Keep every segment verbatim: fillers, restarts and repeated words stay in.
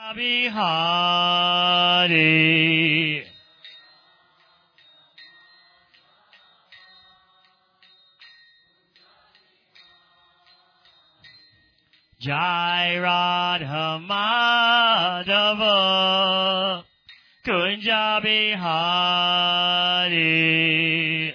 Bihari. Jai Radha Madhava Kunja Bihari.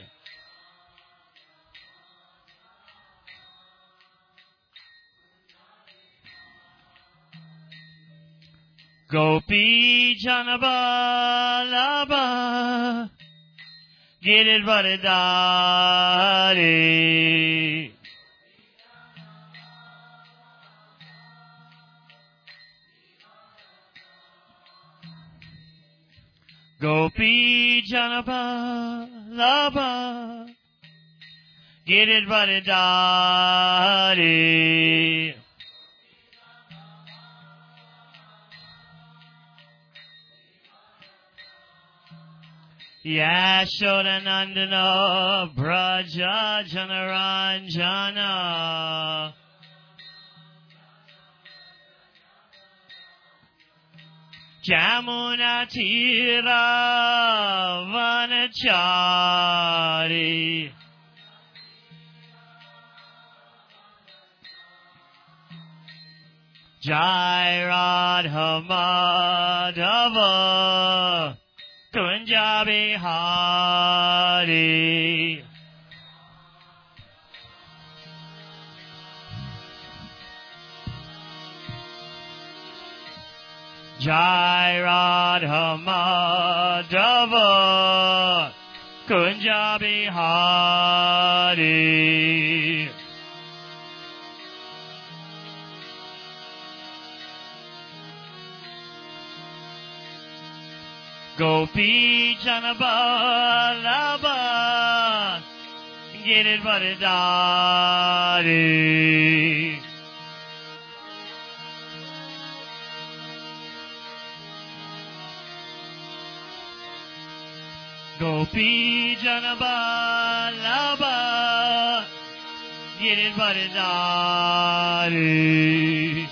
Gopi Janabalabha Giridvaridari. Gopi Janabalabha Giridvaridari. Yashodanandana Braja Janaranjana. Jamuna Tira Vanachari. Jai Radha Madhava Kunja Bihari. Jai Radha Madhava Kunja Bihari. Gopi Janabalabha Giridvaridari. Gopi Janabalabha Giridvaridari.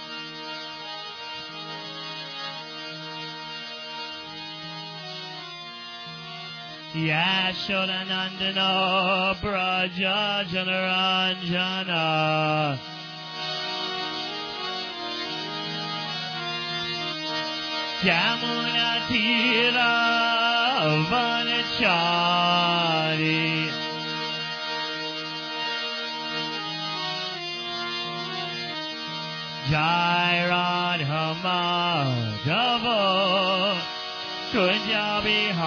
Yashodanandana Braja Janaranjana. Jamuna Tira Vanachari. Jai Radha Madhava Kunja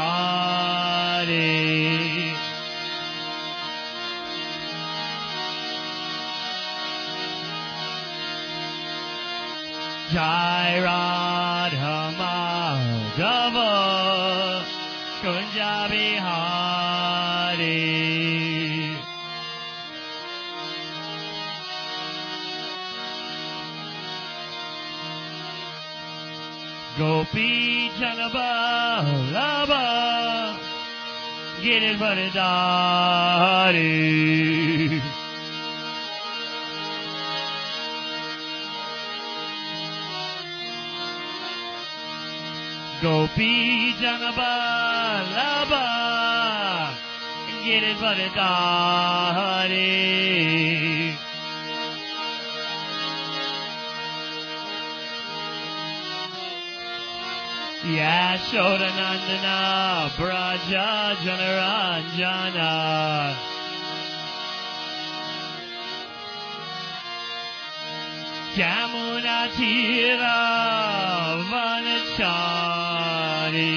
Bihari. Jai Radha Madhava Kunja Bihari. Gopi Janabalabha Giridvaridari. Gopi Janabalabha Giridvaridari. Yashodanandana Braja Janaranjana. Jamuna Tira Vanachari.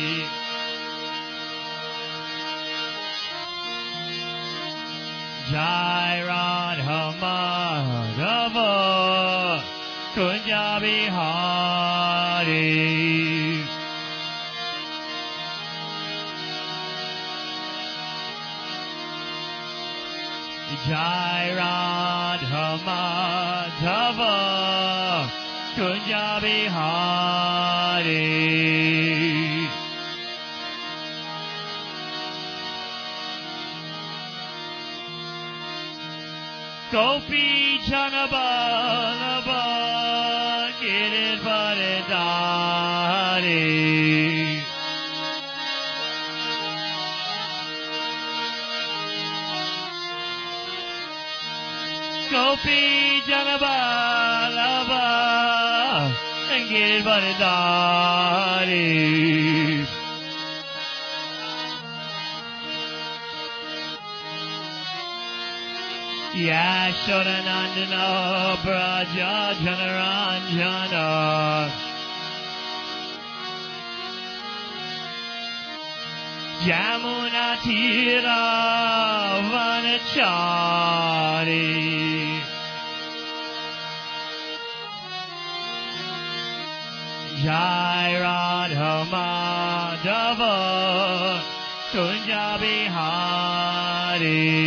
Jai Radha Madhava Kunja Bihari. Jai Radha Madhava Kunja Bihari. Gopi Janabalabha Giridvaridari. Vadidari. Gopi Janabalava Giri Vadidari. Yashodanandana Braja Janaranjana Jamuna Tira Vanachari Jai Radha Madhava Kunja Bihari.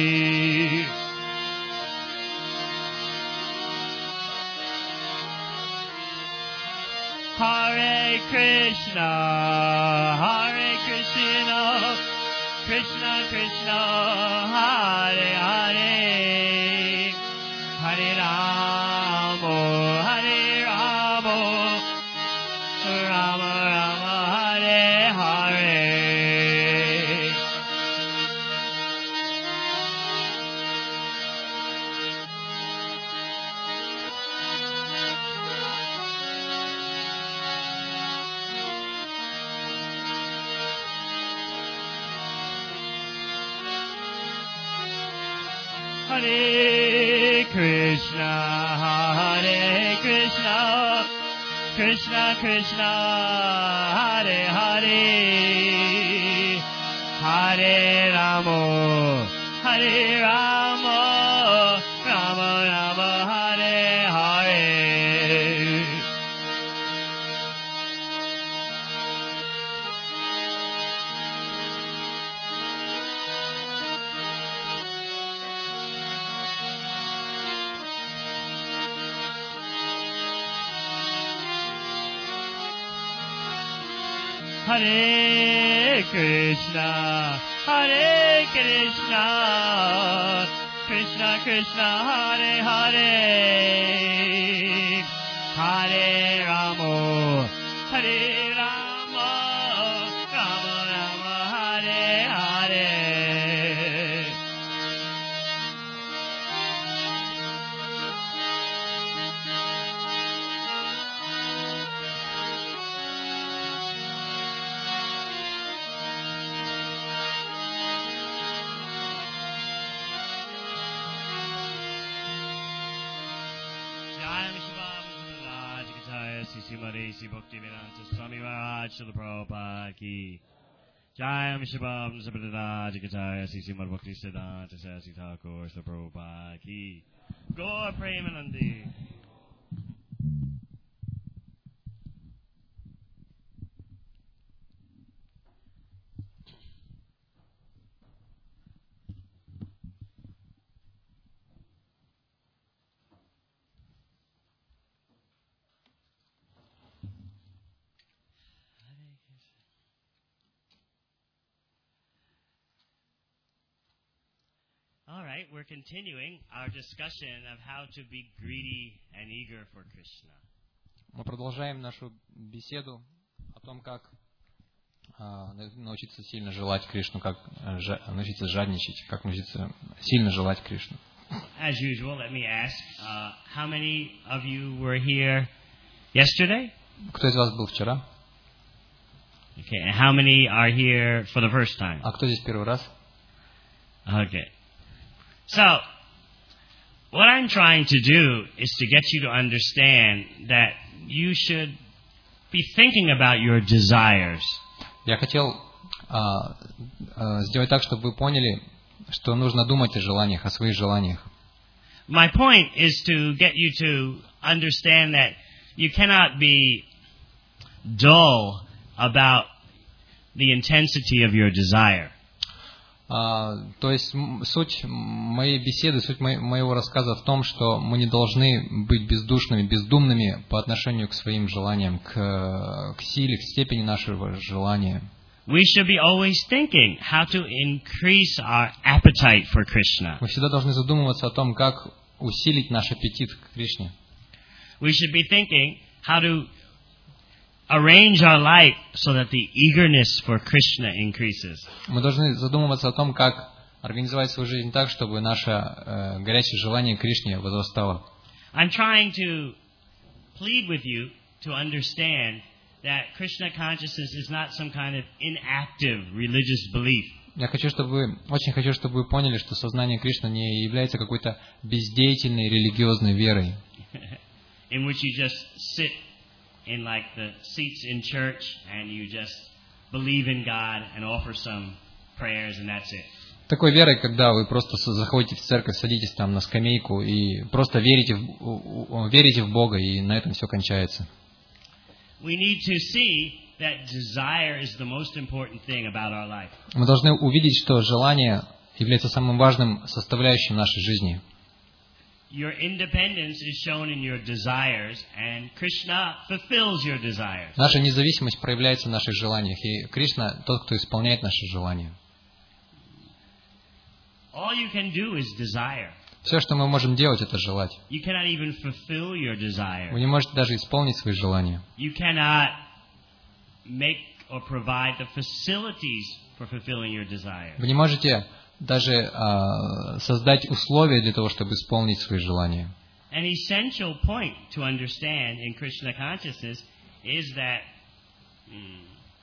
Hare Krishna, Hare Krishna, Krishna Krishna, Hare Hare, Hare Rama, Hare Rama, Rama Rama, Hare Hare. Hare Krishna, Hare Krishna, Krishna Krishna, Hare Hare, Hare Rama, Hare Rama, Rama Rama, Hare Hare. Hare Krishna, Hare Krishna, Krishna Krishna, Hare Hare, Hare Rama, Hare Rama, Rama Rama, Hare Hare. Sri Bhakti Vedanta Swami Maharaj Srila Prabhupada Ki Jayam Shibam Sabradada Jagajaya Sri Srimad Bhakti Siddhanta Saraswati Thakur Srila Prabhupada Ki Gaur Premanandi. All right, we're continuing our discussion of how to be greedy and eager for Krishna. Мы продолжаем нашу беседу о том, как а, научиться сильно желать Кришну, как жа, научиться жадничать, как научиться сильно желать Кришну. As usual, let me ask, uh, how many of you were here yesterday? Кто из вас был вчера? Okay, and how many are here for the first time? А кто здесь первый раз? Okay. So, what I'm trying to do is to get you to understand that you should be thinking about your desires. Я хотел а, а, сделать так, чтобы вы поняли, что нужно думать о желаниях, о своих желаниях. My point is to get you to understand that you cannot be dull about the intensity of your desire. Uh, то есть суть моей беседы, суть мо- моего рассказа в том, что мы не должны быть бездушными, бездумными по отношению к своим желаниям, к, к силе, к степени нашего желания. We should be always thinking how to increase our appetite for Krishna. Мы всегда должны задумываться о том, как усилить наш аппетит к Кришне. We should be thinking how to arrange our life so that the eagerness for Krishna increases. Мы должны задумываться о том, как организовать свою жизнь так, чтобы наше э, горячее желание к Кришне возрастало. I'm trying to plead with you to understand that Krishna consciousness is not some kind of inactive religious belief. Я хочу, чтобы вы, очень хочу, чтобы вы поняли, что сознание Кришны не является какой-то бездеятельной религиозной верой, in which you just sit in like the seats in church and you just believe in God and offer some prayers and that's it. Такой верой, когда вы просто заходите в церковь, садитесь там на скамейку и просто верите в, верите в Бога, и на этом все кончается. We need to see that desire is the most important thing about our life. Мы должны увидеть, что желание является самым важным составляющим нашей жизни. Your independence is shown in your desires, and Krishna fulfills your desires. Наша независимость проявляется в наших желаниях, и Кришна тот, кто исполняет наши желания. All you can do is desire. Все, что мы можем делать, это желать. You cannot even fulfill your desire. Вы не можете даже исполнить свои желания. You cannot make or provide the facilities for fulfilling your desire. Вы не можете даже а, создать условия для того, чтобы исполнить свои желания. An essential point to understand in Krishna consciousness is that mm,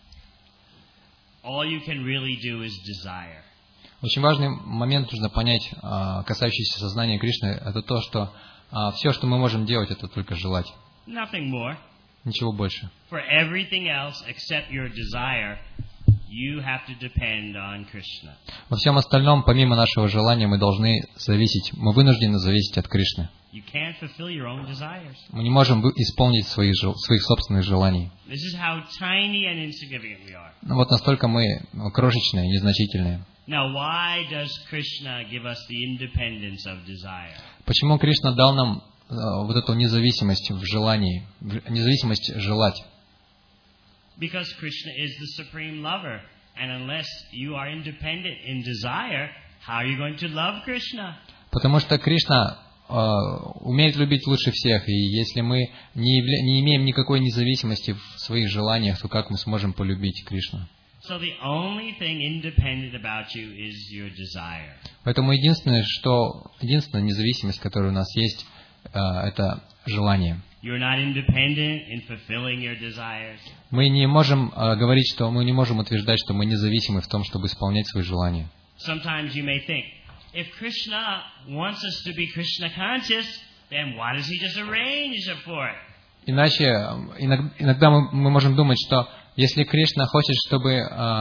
all you can really do is desire. Очень важный момент нужно понять, а, касающийся сознания Кришны, это то, что а, все, что мы можем делать, это только желать. Nothing more. Ничего больше. For everything else except your desire, you have to depend on Krishna. Во всем остальном, помимо нашего желания, мы должны зависеть, мы вынуждены зависеть от Кришны. You can't fulfill your own desires. Мы не можем исполнить своих, своих собственных желаний. This is how tiny and insignificant we are. Ну, вот настолько мы крошечные, незначительные. Now, why does Krishna give us the independence of desire? Почему Кришна дал нам э, вот эту независимость в желании, независимость желать? Because Krishna is the supreme lover, and unless you are independent in desire, how are you going to love Krishna? Потому что Кришна э, умеет любить лучше всех, и если мы не, явля... не имеем никакой независимости в своих желаниях, то как мы сможем полюбить Кришну? So the only thing independent about you is your desire. Поэтому единственное, что единственная независимость, которая у нас есть, э, это желание. You're not independent in fulfilling your desires. Мы не можем э, говорить, что мы не можем утверждать, что мы независимы в том, чтобы исполнять свои желания. Sometimes you may think, if Krishna wants us to be Krishna conscious, then why does he just arrange it for it? Иначе иногда, иногда мы, мы можем думать, что если Кришна хочет, чтобы,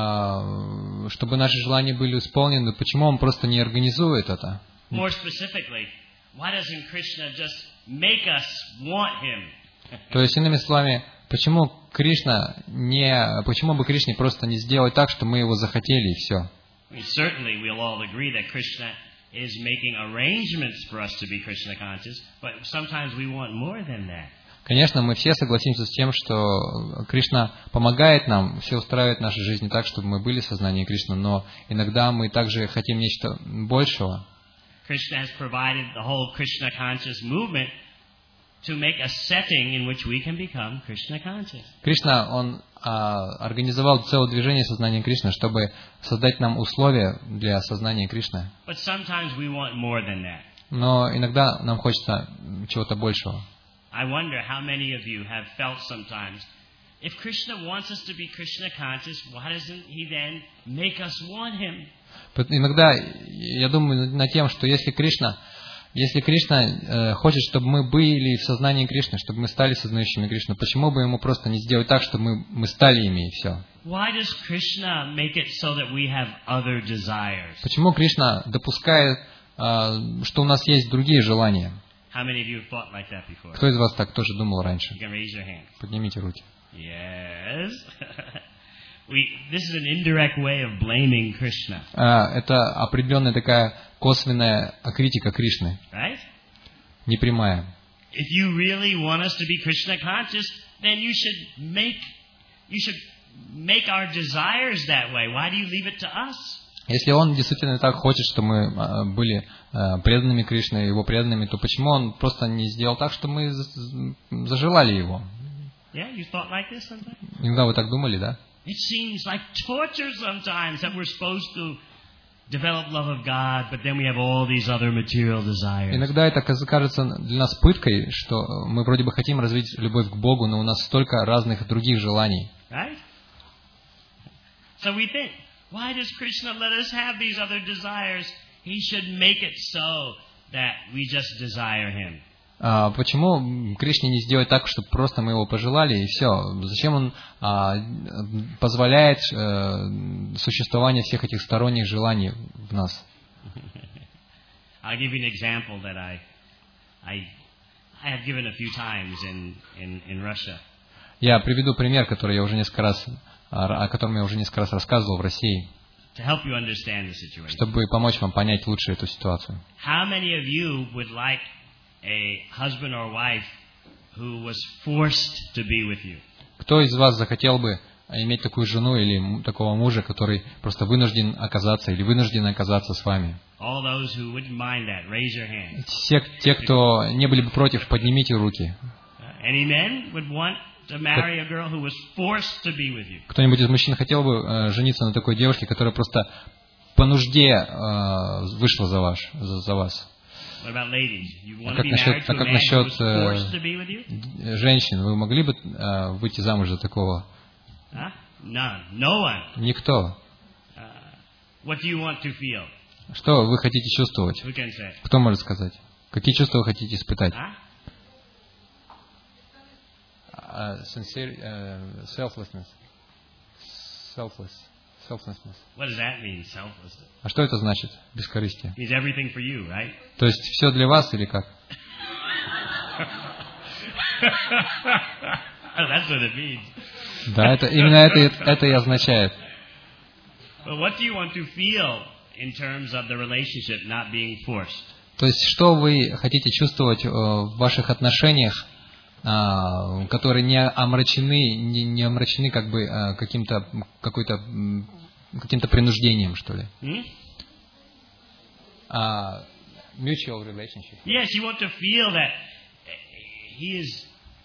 э, чтобы наши желания были исполнены, почему он просто не организует это? More specifically, why doesn't Krishna just make us want him? То есть, иными словами, почему Кришна не, почему бы Кришне просто не сделать так, что мы его захотели и все? I mean, certainly we'll all agree that Krishna is making arrangements for us to be Krishna conscious, but sometimes we want more than that. Конечно, мы все согласимся с тем, что Кришна помогает нам, все устраивает в нашей жизни так, чтобы мы были в сознании Кришны, но иногда мы также хотим нечто большего. Krishna has provided the whole Krishna conscious movement to make a setting in which we can become Krishna conscious. Кришна, он а, организовал целое движение сознания Кришны, чтобы создать нам условия для сознания Кришны. But sometimes we want more than that. Но иногда нам хочется чего-то большего. I wonder how many of you have felt sometimes, if Krishna wants us to be Krishna conscious, why doesn't he then make us want him? Иногда я думаю над тем, что если Кришна, если Кришна э, хочет, чтобы мы были в сознании Кришны, чтобы мы стали сознающими Кришну, почему бы ему просто не сделать так, чтобы мы, мы стали ими и все? Why does Krishna make it so that we have other desires? Почему Кришна допускает, э, что у нас есть другие желания? How many of you have thought like that before? Кто из вас так тоже думал раньше? You can raise your hand. Поднимите руки. Yes. we, this is an indirect way of blaming Krishna. А, это определенная такая косвенная критика Кришны. Right? Непрямая. If you really want us to be Krishna conscious, then you should make you should make our desires that way. Why do you leave it to us? Если он действительно так хочет, чтобы мы были преданными Кришне, его преданными, то почему он просто не сделал так, что мы зажелали его? Yeah, you thought like this sometimes? Иногда вы так думали, да? It seems like torture sometimes that we're supposed to develop love of God, but then we have all these other material desires. Иногда это кажется для нас пыткой, что мы вроде бы хотим развить любовь к Богу, но у нас столько разных других желаний. Right? So we think, why does Krishna let us have these other desires? He should make it so that we just desire Him. А почему Кришне не сделать так, чтобы просто мы его пожелали и все? Зачем он а, позволяет а, существование всех этих сторонних желаний в нас? I'll give you an example that I, I, I have given a few times in, in, in Russia. Я приведу пример, который я уже несколько раз, о котором я уже несколько раз рассказывал в России, to help you understand the situation. Чтобы помочь вам понять лучше эту ситуацию. How many of you would like a husband or wife who was forced to be with you? Кто из вас захотел бы иметь такую жену или такого мужа, который просто вынужден оказаться или вынужден оказаться с вами? All those who wouldn't mind that, raise your hand. Все, те, кто не были бы против, поднимите руки. Any men would want to marry a girl who was forced to be with you? Кто-нибудь из мужчин хотел бы э, жениться на такой девушке, которая просто по нужде э, вышла за, ваш, за, за вас? What about ladies? You want А to как be насчет, married а to a как man who насчет was forced to be with you? э, женщин? Вы могли бы э, выйти замуж за такого? Huh? None. No one. Никто. Uh, what do you want to feel? Что вы хотите чувствовать? Who can say? Кто может сказать? Какие чувства вы хотите испытать? Huh? Uh, sincere, uh, selflessness. Selfless. Selflessness. What does that mean, selfless? А что это значит? Бескорыстие. It means everything for you, right? То есть все для вас или как? That's what it means. Да, это, именно это, это и означает. But what do you want to feel in terms of the relationship not being forced? То есть что вы хотите чувствовать в ваших отношениях, которые не омрачены, не, не омрачены как бы каким-то какой-то каким-то принуждением, что ли? Hmm? Uh, mutual relationship. Yes, you want to feel that he is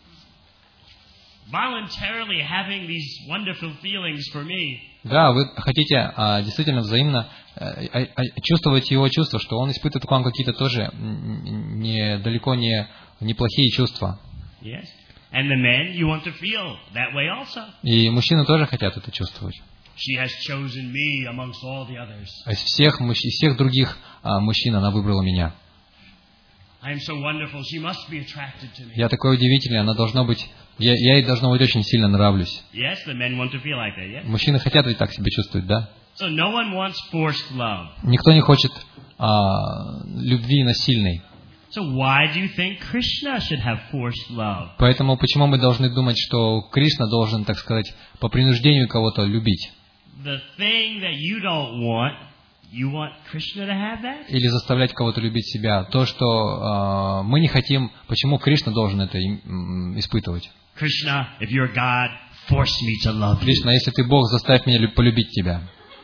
voluntarily having these wonderful feelings for me. Да, вы хотите а, действительно взаимно а, а, чувствовать его чувства, что он испытывает к вам какие-то тоже не, далеко не неплохие чувства. Yes. And the men, you want to feel that way also. И мужчины тоже хотят это чувствовать. She has chosen me amongst all the others. А из всех, из всех других а, мужчин она выбрала меня. I am so wonderful. She must be attracted to me. Я такой удивительный, она должна быть, я, я ей должно быть очень сильно нравлюсь. Yes, the men want to feel like that, yes? Мужчины хотят ведь так себя чувствовать, да? So no one wants forced love. Никто не хочет а, любви насильной. So why do you think Krishna should have forced love? Поэтому почему мы должны думать, что Кришна должен, так сказать, по принуждению кого-то любить? The thing that you don't want, you want Krishna to have that? Или заставлять кого-то любить себя. То, что э, мы не хотим, почему Кришна должен это м, испытывать? Krishna, if you're God, force me to love you. Кришна, если ты Бог, заставь меня полюбить тебя.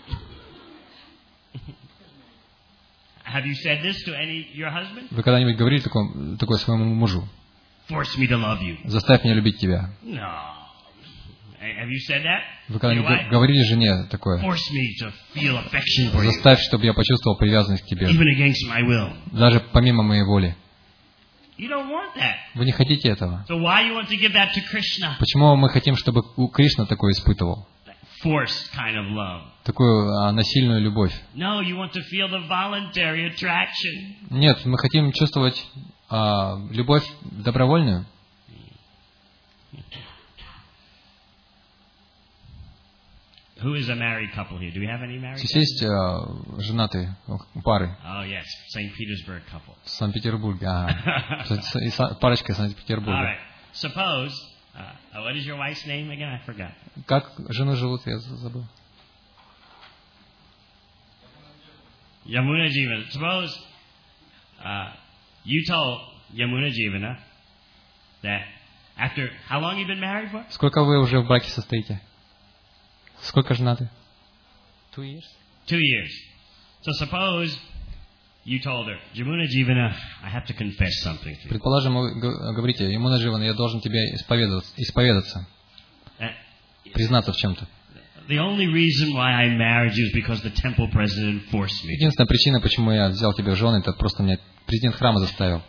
Have you said this to any your husband? Вы когда-нибудь говорили такое, такое своему мужу? Force me to love you. Заставь меня любить тебя. No. Have you said that? Вы когда-нибудь говорили жене такое? Force me to feel affection for you. Заставь, чтобы я почувствовал привязанность к тебе. Even against my will. Даже помимо моей воли. You don't want that. Вы не хотите этого. So why you want to give that to Krishna? Почему мы хотим, чтобы Кришна такое испытывал? Forced kind of love. Такую а, насильную любовь. No, you want to feel the voluntary attraction. Нет, мы хотим чувствовать а, любовь добровольную. Who is a married couple here? Do we have any married? Здесь есть а, женатые пары. Oh yes, Saint Petersburg couple. В Санкт-Петербурге. Ага. И парочка из All Санкт-Петербурга. right. Suppose, uh, what is your wife's name again? I forgot. Как жены живут, я забыл. Yamuna Jivana. Suppose uh, you told Yamuna Jivana that after how long you been married for? Сколько вы уже в браке состоите? Сколько женаты? Two years. Two years. So suppose you told her, Jamuna Jivana, I have to confess something to you. Предположим, вы г- говорите, Ямуна Дживана, я должен тебе исповедоваться, исповедаться, Uh, признаться в чем-то. The only reason why I married you is because the temple president forced me. Единственная причина, почему я взял тебя в жены, это просто меня президент храма заставил.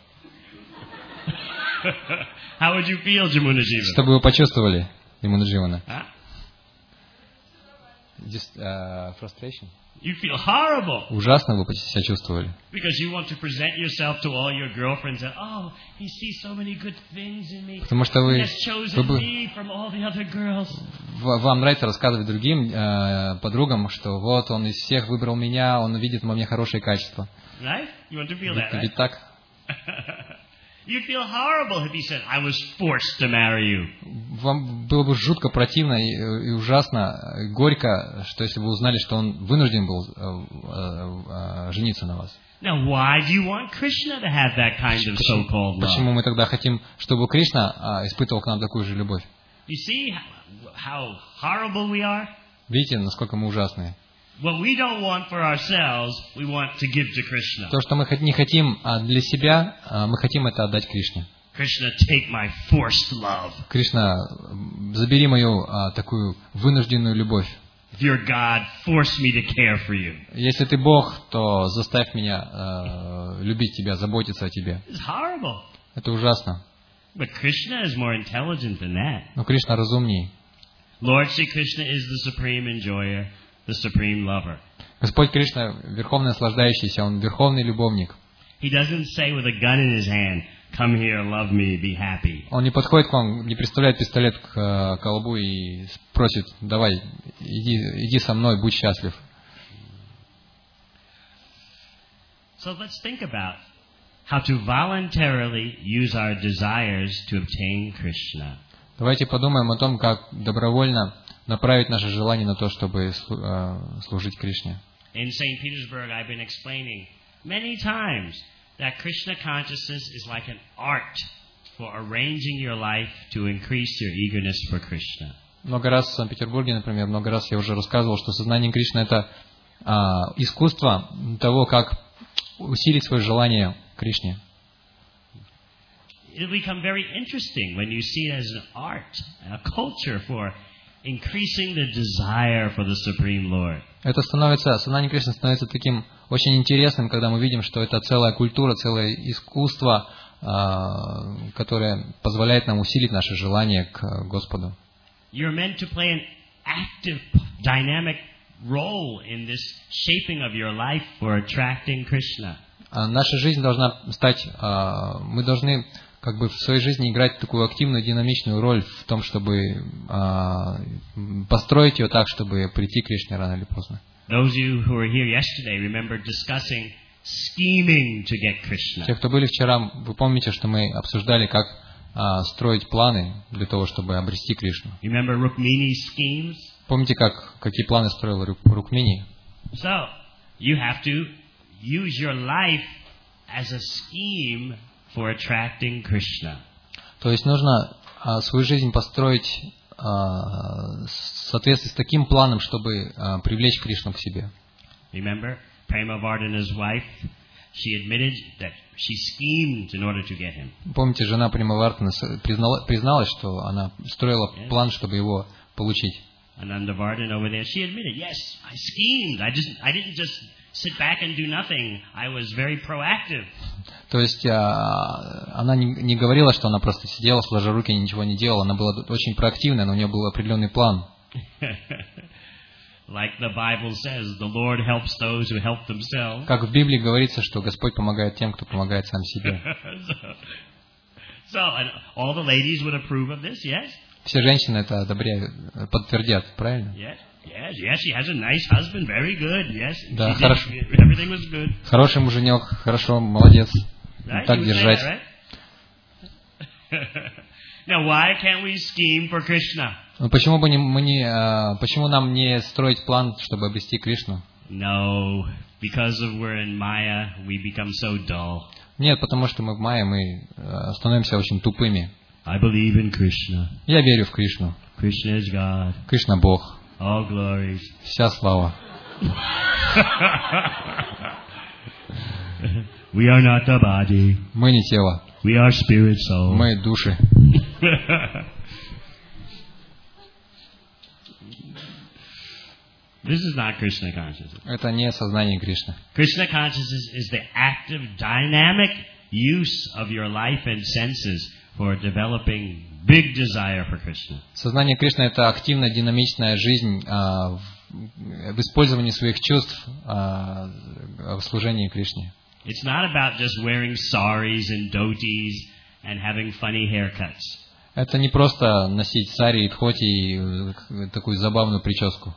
How would you feel, Jamuna Jivana? Чтобы вы почувствовали, Ямуна Дживана. Huh? Dis- uh, frustration? You'd feel horrible Ужасно вы себя чувствовали. because you want to present yourself to all your girlfriends and, oh, he sees so many good things in me. Потому что He вы, has вы chosen бы- me from all the other girls. в- вам нравится рассказывать другим э, подругам, что вот он из всех выбрал меня, он видит во мне хорошие качества. Right? You want to feel Ведь, that, right? ведь так? You'd feel horrible if he said, I was forced to marry you. Вам было бы жутко противно и, и ужасно, и горько, что если бы вы узнали, что он вынужден был э, э, э, жениться на вас. Now, why do you want Krishna to have that kind of so-called love? Почему мы тогда хотим, чтобы Кришна а, испытывал к нам такую же любовь? You see how, how horrible we are? Видите, насколько мы ужасные? What we don't want for ourselves, we want to give to Krishna. То, что мы хот- не хотим а, для себя, а, мы хотим это отдать Кришне. Krishna, take my forced love. Кришна, м, забери мою а, такую вынужденную любовь. If you're God, force me to care for you. Если ты Бог, то заставь меня а, любить тебя, заботиться о тебе. It's horrible. Это ужасно. But Krishna is more intelligent than that. Но Кришна разумней. Lord Sri Krishna is the supreme enjoyer, the supreme lover. Господь Кришна верховный наслаждающийся, Он верховный любовник. He doesn't say with a gun in his hand, come here, love me, be happy. Он не подходит к вам, не приставляет пистолет к э, колбу и просит, давай, иди, иди со мной, будь счастлив. So let's think about how to voluntarily use our desires to obtain Krishna. Давайте подумаем о том, как добровольно направить наше желание на то, чтобы слу- э, служить Кришне. In Saint Petersburg, I've been explaining many times that Krishna consciousness is like an art for arranging your life to increase your eagerness for Krishna. Много раз в Санкт-Петербурге, например, много раз я уже рассказывал, что сознание Кришны – это а, искусство того, как усилить свое желание к Кришне. It'll become very interesting when you see it as an art, a culture for increasing the desire for the Supreme Lord. Это становится, сознание Кришны становится таким очень интересным, когда мы видим, что это целая культура, целое искусство, а, которое позволяет нам усилить наше желание к Господу. You're meant to play an active, dynamic role in this shaping of your life for attracting Krishna. А наша жизнь должна стать, а, мы должны как бы в своей жизни играть такую активную, динамичную роль в том, чтобы а, построить ее так, чтобы прийти к Кришне рано или поздно. Those of you who were here yesterday remember discussing scheming to get Krishna. Те, кто были вчера, вы помните, что мы обсуждали, как а, строить планы для того, чтобы обрести Кришну. You remember Rukmini's schemes? Помните, как, какие планы строил Рук- Рукмини? So, you have to use your life as a scheme for attracting Krishna. То есть нужно а, свою жизнь построить а, в соответствии с таким планом, чтобы а, привлечь Кришну к себе. Remember, Prema Vardhana's wife, she admitted that she schemed in order to get him. Помните, жена Примавартана признала, призналась, что она строила Yes. план, чтобы его получить. Ananda Vardhan over there, she admitted, yes, I schemed. I just, I didn't just sit back and do nothing. I was very proactive. То есть а, она не, не говорила, что она просто сидела, сложа руки, ничего не делала. Она была очень проактивная, но у нее был определенный план. Like the Bible says, the Lord helps those who help themselves. Как в Библии говорится, что Господь помогает тем, кто помогает сам себе. so, so, and all the ladies would approve of this, yes? Все женщины это одобряют, подтвердят, правильно? Yes, yes, yes. She has a nice husband, very good. Yes, Да, she did- хорошо. everything was good. Хороший муженек, хорошо, молодец. Right? Так You would say держать. that, right? Now, why can't we scheme for Krishna? Ну почему бы не, мы не, а, почему нам не строить план, чтобы обрести Кришну? No, because of we're in Maya, we become so dull. Нет, потому что мы в мае, мы а, становимся очень тупыми. I believe in Krishna. Я верю в Кришну. Krishna is God. Кришна Бог. All glories. Вся слава. We are not the body. Мы не тело. We are spirit soul. Мы души. This is not Krishna consciousness. Это не сознание Кришны. Krishna consciousness is the active, dynamic use of your life and senses for developing big desire for Krishna. Сознание Кришны — это активная, динамичная жизнь а, в, в использовании своих чувств а, в служении Кришне. It's not about just wearing saris and dhotis and having funny haircuts. Это не просто носить сари и дхоти и такую забавную прическу.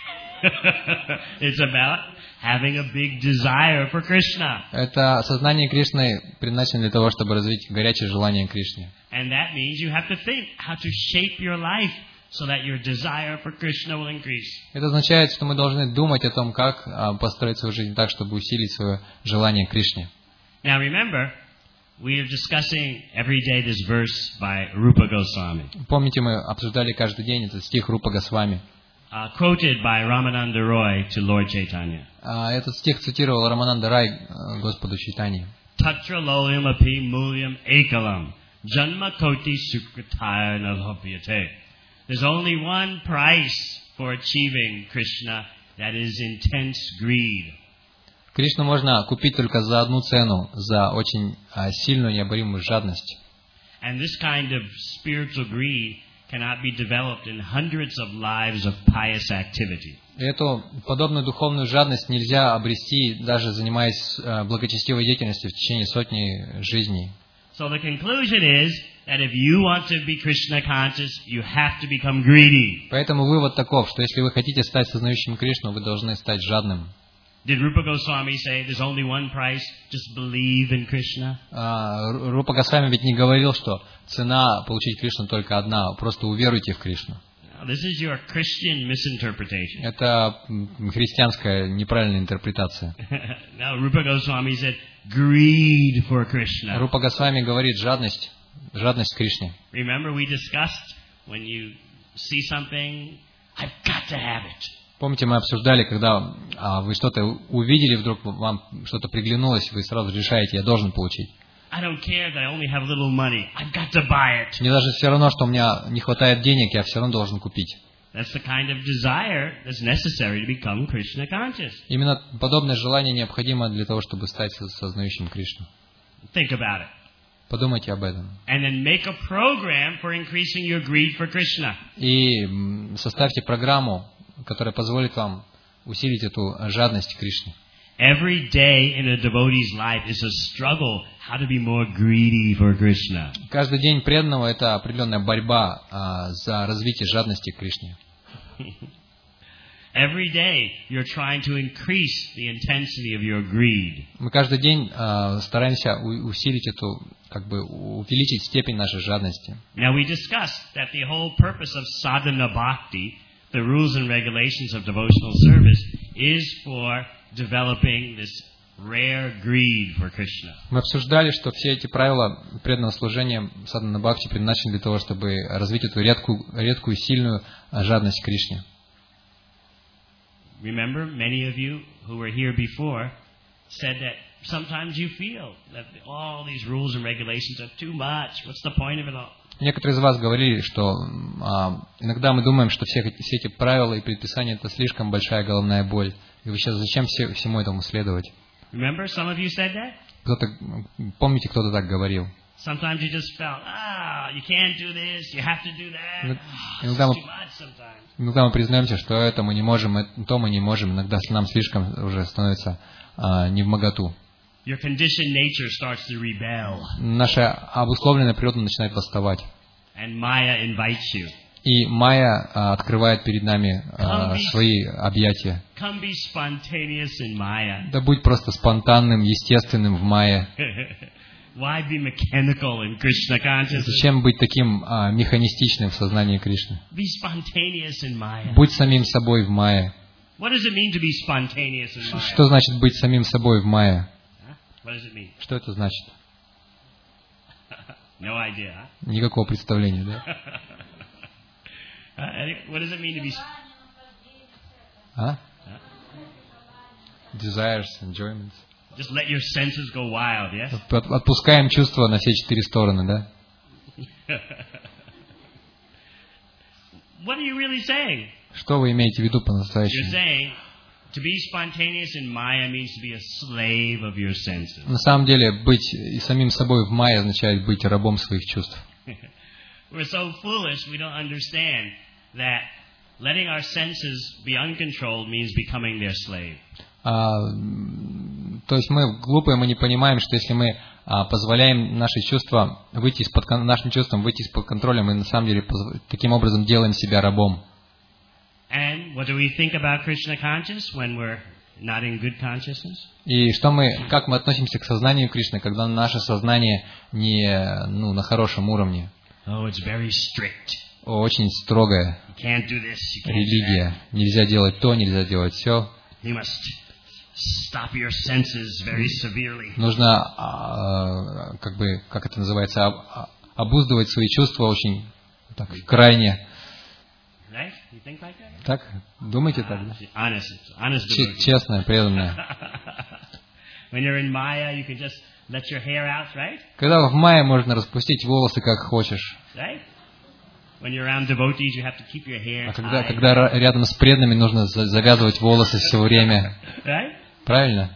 It's about having a big desire for Krishna. Это сознание Кришны предназначено для того, чтобы развить горячее желание Кришне. And that means you have to think how to shape your life so that your desire for Krishna will increase. Это означает, что мы должны думать о том, как построить свою жизнь так, чтобы усилить свое желание к Кришне. Now remember, we are discussing every day this verse by Rupa Goswami. Помните, мы обсуждали каждый день этот стих Рупа Госвами. Uh, quoted by Ramananda Roy to Lord Chaitanya. А, этот стих цитировал Рамананда Рай Господу Чайтанье. Tatra loyam api mulyam ekalam janma koti sukritaya nalabhyate. There's only one price for achieving Krishna, that is intense greed. Кришну можно купить только за одну цену, за очень а, сильную необоримую жадность. And this kind of spiritual greed cannot be developed in hundreds of lives of pious activity. Эту подобную духовную жадность нельзя обрести, даже занимаясь а, благочестивой деятельностью в течение сотни жизней. So the conclusion is that if you want to be Krishna conscious, you have to become greedy. Поэтому вывод таков, что если вы хотите стать сознающим Кришну, вы должны стать жадным. Did Rupa Goswami say there's only one price, just believe in Krishna? А, Рупа Госвами ведь не говорил, что цена получить Кришну только одна, просто уверуйте в Кришну. Now, this is your Christian misinterpretation. Это христианская неправильная интерпретация. Now Rupa Goswami said greed for Krishna. Рупа Госвами говорит жадность, жадность к Кришне. Remember we discussed when you see something, I've got to have it. Помните, мы обсуждали, когда а, вы что-то увидели, вдруг вам что-то приглянулось, вы сразу решаете, я должен получить. I don't care that I only have little money. I've got to buy it. Мне даже все равно, что у меня не хватает денег, я все равно должен купить. That's the kind of desire that's necessary to become Krishna conscious. Именно подобное желание необходимо для того, чтобы стать сознающим Кришну. Think about it. Подумайте об этом. And then make a program for increasing your greed for Krishna. И составьте программу, которая позволит вам усилить эту жадность к Кришне. Every day in a devotee's life is a struggle how to be more greedy for Krishna. Каждый день преданного — это определенная борьба а, за развитие жадности к Кришне. Every day you're trying to increase the intensity of your greed. Мы каждый день а, стараемся у- усилить эту, как бы увеличить степень нашей жадности. Now we discussed that the whole purpose of sadhana bhakti, the rules and regulations of devotional service, is for developing this rare greed for Krishna. Мы обсуждали, что все эти правила преданного служения садхана бхакти предназначены для того, чтобы развить эту редкую, редкую сильную жадность к Кришне. Remember, many of you who were here before said that sometimes you feel that all these rules and regulations are too much. What's the point of it all? Некоторые из вас говорили, что а, иногда мы думаем, что все, все эти правила и предписания — это слишком большая головная боль. И вообще, зачем все, всему этому следовать? Remember, some of you said that? Кто-то, помните, кто-то так говорил. Sometimes you just felt, ah, you can't do this, you have to do that. Ну, Ah, иногда it's мы- too much sometimes. Иногда мы признаемся, что это мы не можем, это- то мы не можем. Иногда нам слишком уже становится а, невмоготу. Your conditioned nature starts to rebel, Наша обусловленная природа начинает восставать. and Maya invites you. И Майя а, открывает перед нами а, свои объятия. Come be spontaneous in Maya. Да будь просто спонтанным, естественным в Майе. Why be mechanical in Krishna consciousness? Зачем быть таким а, механистичным в сознании Кришны? Be spontaneous in Maya. Будь самим собой в Майе. What does it mean to be spontaneous in Maya? Что значит быть самим собой в Майе? Huh? What does it mean? Что это значит? No idea. Huh? Никакого представления, да? Uh, any- what does it mean to be? s- А? Desires, enjoyments. Just let your senses go wild, yes? Отпускаем чувства на все четыре стороны, да? What are you really saying? Что вы имеете в виду You're по-настоящему? saying to be spontaneous in Maya means to be a slave of your senses. На самом деле, быть и самим собой в майя означает быть рабом своих чувств. We're so foolish we don't understand that letting our senses be uncontrolled means becoming their slave. А, то есть мы глупые, мы не понимаем, что если мы а, позволяем наши чувства выйти из-под нашим чувствам выйти из-под контроля, мы на самом деле позв... таким образом делаем себя рабом. And what do we think about Krishna conscious when we're not in good consciousness? И что мы, как мы относимся к сознанию Кришны, когда наше сознание не, ну, на хорошем уровне? Oh, it's very strict. Очень строгая You can't do this, you can't do религия. Нельзя делать то, нельзя делать все. that. You must stop your senses very severely. Нужно, а, как бы, как это называется, об- обуздывать свои чувства очень так, крайне. Right? You think like that? Так? Думаете так? Да? Honest, honest Ч- devotee. честное, преданное. When you're in Maya, you can just let your hair out, right? Когда в мае можно распустить волосы как хочешь. Right? When you're around devotees, you have to keep your hair А когда, tied. когда ра- рядом с преданными нужно за- завязывать волосы все время. Right? Правильно?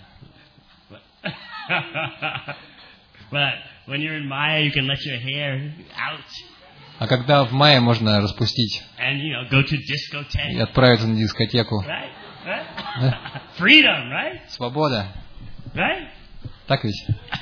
But when you're in Maya, you can let your hair out А когда в мае можно распустить and, you know, go to и discotheque. отправиться на дискотеку. Right? Right? Freedom, right? Свобода. Right? Так ведь?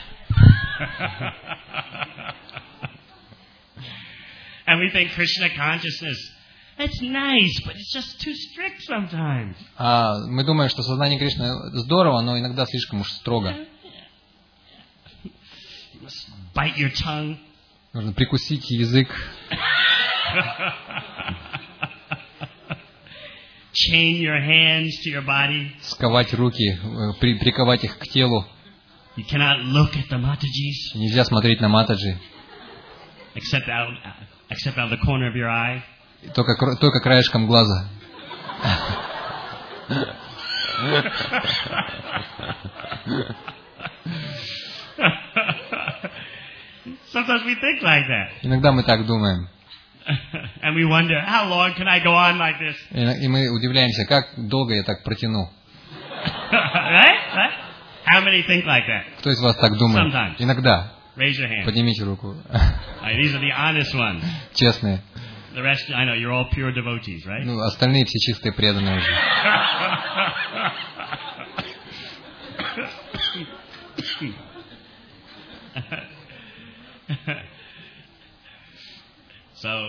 And we think Krishna consciousness, that's nice, but it's just too strict sometimes. А мы думаем, что сознание Кришны здорово, но иногда слишком уж строго. You must bite your tongue. Нужно прикусить язык, Chain your hands to your body. сковать руки, э, при- приковать их к телу. You cannot look at the Matajis Нельзя смотреть на матаджи. except out, except out of the corner of your eye. Только, кр- только краешком глаза. Sometimes we think like that. Иногда мы так думаем. And we wonder, how long can I go on like this? И, и мы удивляемся, как долго я так протяну. Right? Right? How many think like that? Кто из вас так думает? Sometimes. Иногда. Raise your hand. Поднимите руку. Alright, these are the honest ones. Честные. The rest, I know, you're all pure devotees, right? Ну, остальные все чистые преданные уже. So,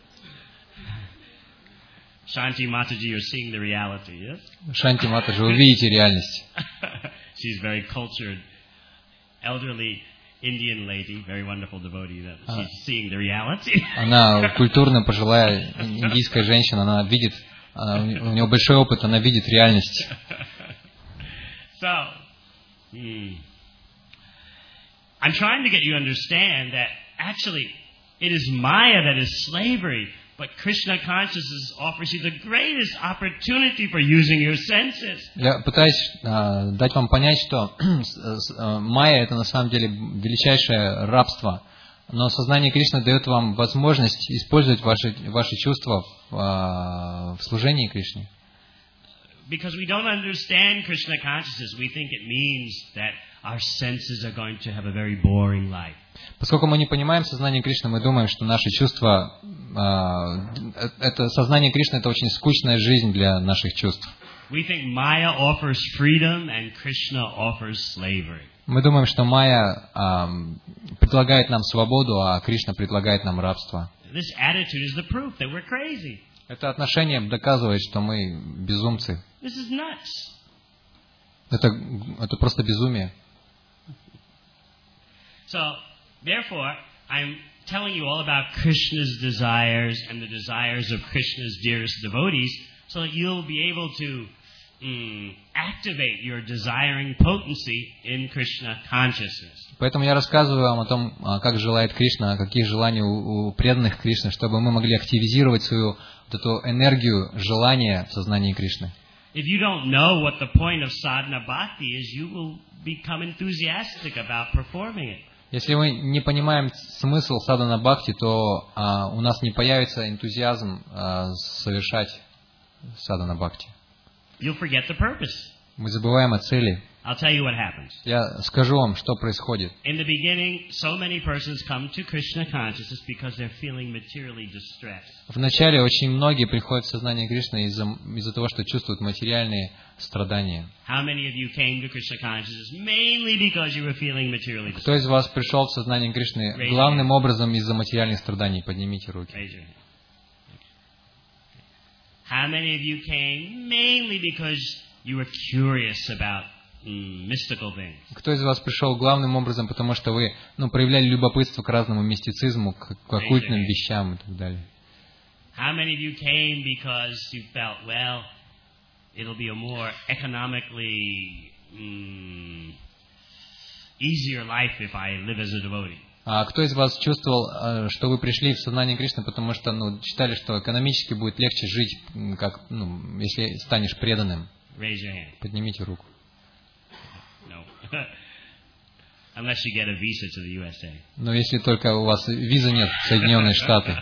Shanti Mataji, you're seeing the reality, yes? Шанти Матаджи, вы видите реальность. She's very cultured, elderly Indian lady, very wonderful devotee. That she's seeing the reality. Она культурная, пожилая индийская женщина, она видит, она, у нее большой опыт, она видит реальность. So, hmm, I'm trying to get you to understand that actually it is Maya that is slavery, but Krishna consciousness offers you the greatest opportunity for using your senses. Я пытаюсь а, дать вам понять, что а, майя это на самом деле величайшее рабство, но сознание Кришны дает вам возможность использовать ваши, ваши чувства в, а, в служении Кришне. Because we don't understand Krishna consciousness, we think it means that our senses are going to have a very boring life. Поскольку мы не понимаем сознание Кришны, мы думаем, что наши чувства, э, это сознание Кришны, это очень скучная жизнь для наших чувств. We think Maya offers freedom and Krishna offers slavery. Мы думаем, что майя э, предлагает нам свободу, а Кришна предлагает нам рабство. This attitude is the proof that we're crazy. Это отношение доказывает, что мы безумцы. This is nuts. Это, это просто безумие. So, therefore, I'm telling you all about Krishna's desires and the desires of Krishna's dearest devotees so that you'll be able to mm, activate your desiring potency in Krishna consciousness. Поэтому я рассказываю вам о том, как желает Кришна, какие желания у, у преданных Кришны, чтобы мы могли активизировать свою вот эту энергию желания в сознании Кришны. If you don't know what the point of sadhana bhakti is, you will become enthusiastic about performing it. Если мы не понимаем смысл садхана бхакти, то а, у нас не появится энтузиазм а, совершать садхана бхакти. You'll forget the purpose. Мы забываем о цели. I'll tell you what happens. Я скажу вам, что происходит. In the beginning, so many persons come to Krishna consciousness because they're feeling materially distressed. Вначале очень многие приходят в сознание Кришны из-за из-за того, что чувствуют материальные страдания. How many of you came to Krishna consciousness mainly because you were feeling materially distressed? Кто из вас пришел в сознание Кришны главным образом из-за материальных страданий? Поднимите руки. Raise your hand. How many of you came mainly because you were curious about mm, mystical things? Кто из вас пришел главным образом, потому что вы ну, проявляли любопытство к разному мистицизму, к, к оккультным вещам и так далее? How many of you came because you felt, well, it'll be a more economically mm, easier life if I live as a devotee? А кто из вас чувствовал, что вы пришли в сознание Кришны, потому что ну, считали, что экономически будет легче жить, как, ну, если станешь преданным? Поднимите руку. No. Unless you get a visa to the ю эс эй. Но если только у вас визы нет в Соединенные Штаты.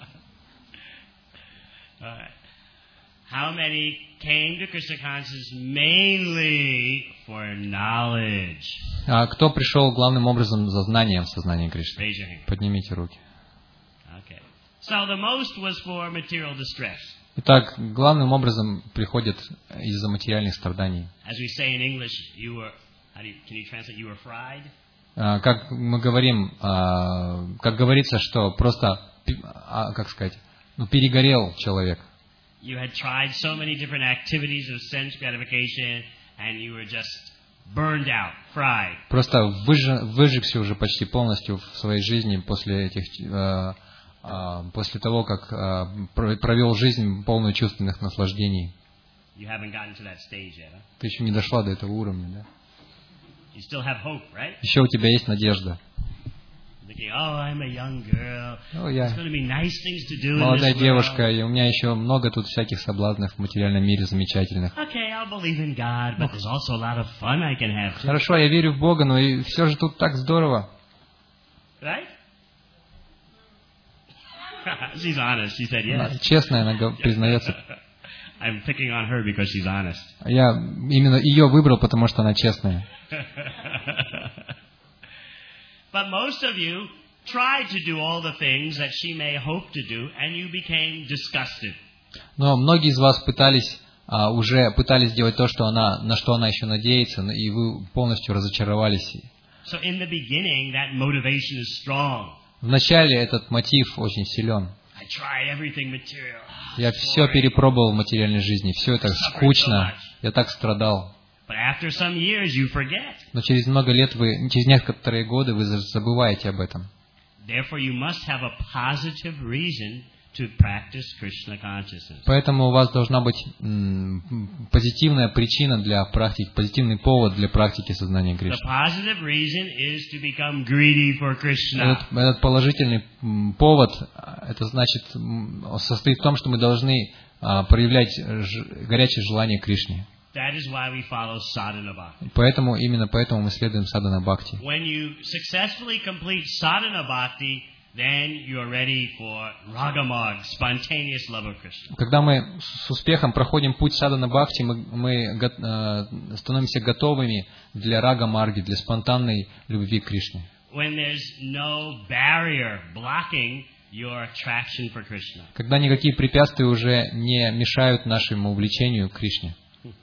How many came to Krishna consciousness mainly for knowledge? А кто пришел главным образом за знанием в сознание Кришны? Поднимите руки. Okay. So the most was for material distress. Итак, главным образом приходят из-за материальных страданий. As we say in English, you were, how do you, can you translate, you were fried? А, как мы говорим, а, как говорится, что просто, а, как сказать, ну, перегорел человек. You had tried so many different activities of sense gratification, and you were just burned out, fried. Просто выжег, выжегся уже почти полностью в своей жизни после этих, э, э, после того, как э, провел жизнь полную чувственных наслаждений. You haven't gotten to that stage yet, huh? Ты еще не дошла до этого уровня, да? You still have hope, right? Еще у тебя есть надежда. Oh, I'm a young girl. Oh, я There's going to be nice things to do молодая in this девушка, world. И у меня еще много тут всяких соблазнов в материальном мире замечательных. Okay, I'll believe in God, but there's also a lot of fun I can have. Хорошо, я верю в Бога, но и все же тут так здорово. Right? She's honest. She said yes. Честно, она признается. I'm picking on her because she's honest. Я именно ее выбрал, потому что она честная. But most of you tried to do all the things that she may hope to do, and you became disgusted. Но многие из вас пытались а, уже пытались делать то, что она, на что она еще надеется, и вы полностью разочаровались. So in the beginning, that motivation is strong. Вначале этот мотив очень силен. I tried everything material. Я все перепробовал в материальной жизни, все это скучно, я так страдал. But after some years, you forget. Но через много лет вы, через некоторые годы вы забываете об этом. Therefore, you must have a positive reason to practice Krishna consciousness. Поэтому у вас должна быть м, позитивная причина для практики, позитивный повод для практики сознания Кришны. The positive reason is to become greedy for Krishna. Этот, этот положительный м, повод, это значит, м, состоит в том, что мы должны а, проявлять ж, горячее желание к Кришне. That is why we follow sadhana bhakti. Поэтому, именно поэтому мы следуем садхана бхакти. When you successfully complete sadhana bhakti, then you are ready for ragamag, spontaneous love of Krishna. Когда мы с успехом проходим путь садхана бхакти, мы, мы го, э, становимся готовыми для рага-марги, для спонтанной любви к Кришне. When there's no barrier blocking your attraction for Krishna. Когда никакие препятствия уже не мешают нашему увлечению к Кришне.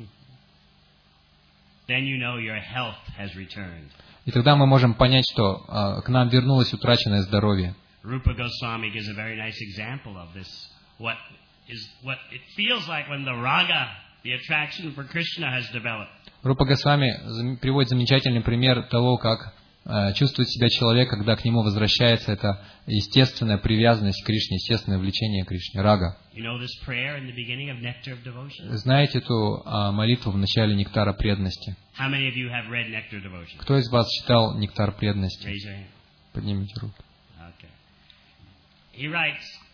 Then you know your health has returned. И тогда мы можем понять, что э, к нам вернулось утраченное здоровье. Rupa Goswami gives a very nice example of this. What is what it feels like when the raga, the attraction for Krishna, has developed. Рупа Госвами приводит замечательный пример того, как э, чувствует себя человек, когда к нему возвращается эта естественная привязанность к Кришне, естественное влечение к Кришне, рага. You know this prayer in the beginning of Nectar of Devotion? Знаете эту э, молитву в начале нектара преданности? How many of you have read Nectar of Devotion? Кто из вас читал нектар преданности? Raise your hand. Поднимите руку. Okay. He writes,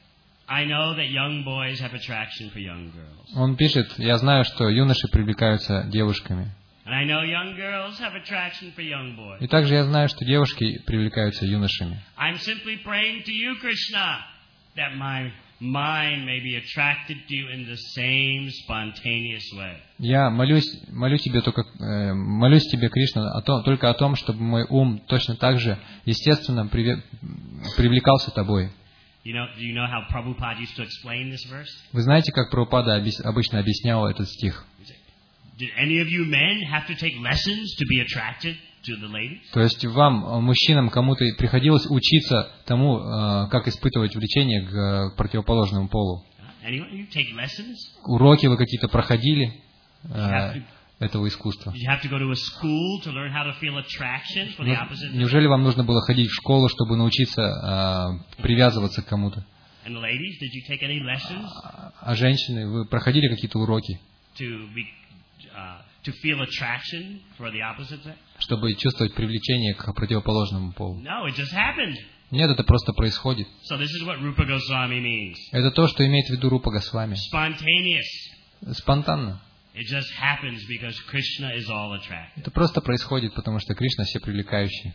I know that young boys have attraction for young girls. Он пишет, я знаю, что юноши привлекаются девушками. And I know young girls have attraction for young boys. И также я знаю, что девушки привлекаются юношами. I'm simply praying to you, Krishna, that my mind may be attracted to you in the same spontaneous way. Я молюсь, молю тебе только, э, молюсь тебе, Кришна, о том, только о том, чтобы мой ум точно так же естественно приве- привлекался тобой. You know, do you know how Prabhupada used to explain this verse? Вы знаете, как Прабхупада объяс- обычно объяснял этот стих? Did any of you men have to take lessons to be attracted to the ladies? То есть вам, мужчинам, кому-то приходилось учиться тому, э, как испытывать влечение к, э, к противоположному полу? Anyone? You take lessons? Уроки вы какие-то проходили Did you have э, to, этого искусства? did you have to go to a school to learn how to feel attraction for the opposite? Ну, неужели вам нужно было ходить в школу, чтобы научиться э, привязываться к кому-то? And the ladies, did you take any lessons А, а женщины, вы проходили какие-то уроки, to be uh, to feel attraction for the opposite sex? чтобы чувствовать привлечение к противоположному полу? No, it just happened. Нет, это просто происходит. So this is what Rupa Goswami means. Это то, что имеет в виду Рупа Госвами. Spontaneous. Спонтанно. It just happens because Krishna is all attractive. Это просто происходит, потому что Кришна все привлекающий.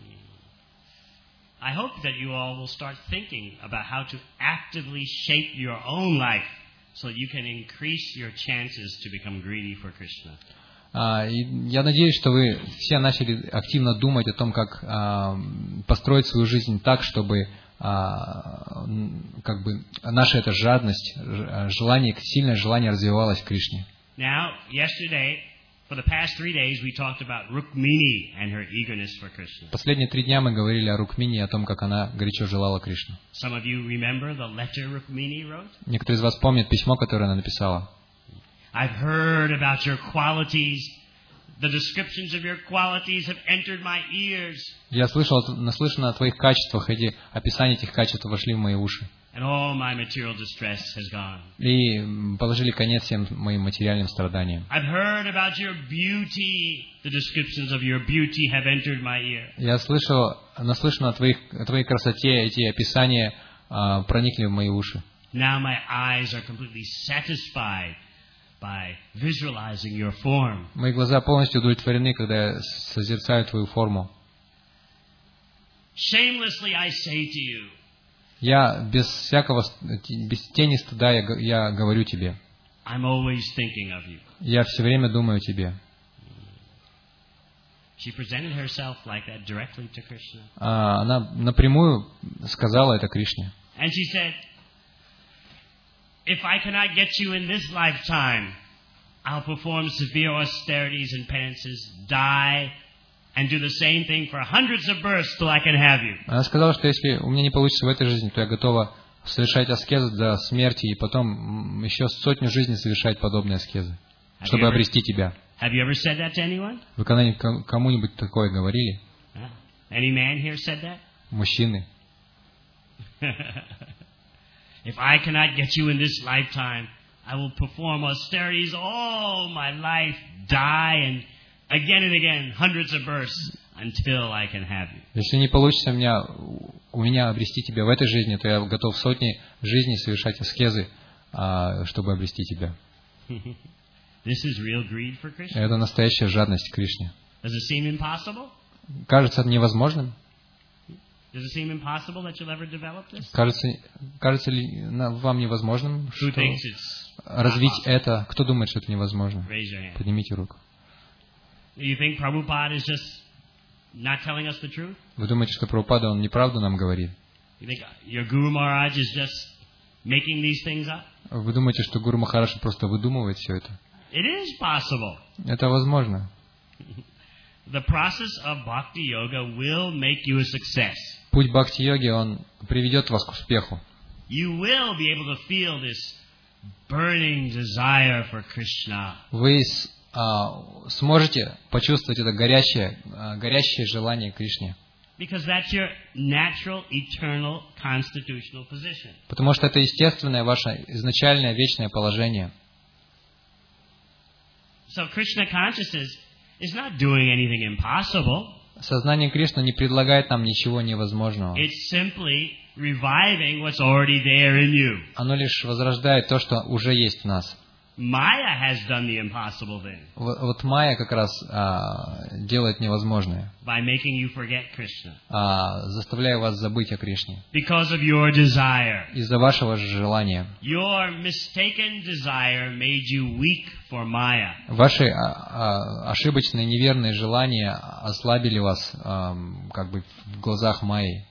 I hope that you all will start thinking about how to actively shape your own life so that you can increase your chances to become greedy for Krishna. А, и я надеюсь, что вы все начали активно думать о том, как а, построить свою жизнь так, чтобы а, как бы наша эта жадность, ж- желание, сильное желание развивалось в Кришне. Now, yesterday, for the past three days, we talked about Rukmini and her eagerness for Krishna. Последние три дня мы говорили о Рукмини, о том, как она горячо желала Кришну. Some of you remember the letter Rukmini wrote? Некоторые из вас помнят письмо, которое она написала. I've heard about your qualities. The descriptions of your qualities have entered my ears. Я слышал, наслышан о твоих качествах, эти описания этих качеств вошли в мои уши. And all my material distress has gone. И положили конец всем моим материальным страданиям. I've heard about your beauty. The descriptions of your beauty have entered my ear. Я слышал, наслышан о, твоих, о твоей красоте, эти описания а, проникли в мои уши. Now my eyes are completely satisfied by visualizing your form. Мои глаза полностью удовлетворены, когда я созерцаю твою форму. Shamelessly I say to you, Я без всякого, без тени стыда я, г- я говорю тебе. I'm always thinking of you. Я все время думаю о тебе. She presented herself like that directly to Krishna. А, она напрямую сказала это Кришне. And she said, if I cannot get you in this lifetime, I'll perform severe austerities and penances, die, and do the same thing for hundreds of births till I can have you. Она сказала, что если у меня не получится в этой жизни, то я готова совершать аскезы до смерти и потом м, еще сотню жизней совершать подобные аскезы, Have чтобы you ever- обрести тебя. Have you ever said that to anyone? Вы когда-нибудь ком- кому-нибудь такое говорили? Huh? Any man here said that? Мужчины. If I cannot get you in this lifetime, I will perform austerities all my life, die, and again and again, hundreds of births, until I can have you. Если не получится у меня, у меня обрести тебя в этой жизни, то я готов сотни жизней совершать аскезы, а, чтобы обрести тебя. This is real greed for Krishna. Это настоящая жадность к Кришне. Does it seem impossible? Кажется это невозможным? Does it seem impossible that you'll ever develop this? Кажется, кажется ли на- вам невозможным Who что thinks it's развить not possible? это? Кто думает, что это невозможно? Raise your hand. Поднимите руку. Do you think Prabhupada is just not telling us the truth? Вы думаете, что Прабхупада, он неправду нам говорит? You think your Guru Maharaj is just making these things up? Вы думаете, что Гуру Махарадж просто выдумывает все это? It is possible. Это возможно. The process of bhakti yoga will make you a success. Путь бхакти-йоги, он приведет вас к успеху. You will be able to feel this burning desire for Krishna. Вы с- а, сможете почувствовать это горящее, а, горящее желание к Кришне. Because that's your natural, eternal, constitutional position. Потому что это естественное ваше изначальное вечное положение. So Krishna consciousness is not doing anything impossible. Сознание Кришны не предлагает нам ничего невозможного. It's simply reviving what's already there in you. Оно лишь возрождает то, что уже есть в нас. Maya has done the impossible thing. Вот, вот Майя как раз а, делает невозможное, By making you forget Krishna. а, заставляя вас забыть о Кришне. Because of your desire. Из-за вашего же желания. Your mistaken desire made you weak for Maya. Ваши а, а, ошибочные, неверные желания ослабили вас а, как бы в глазах Майи.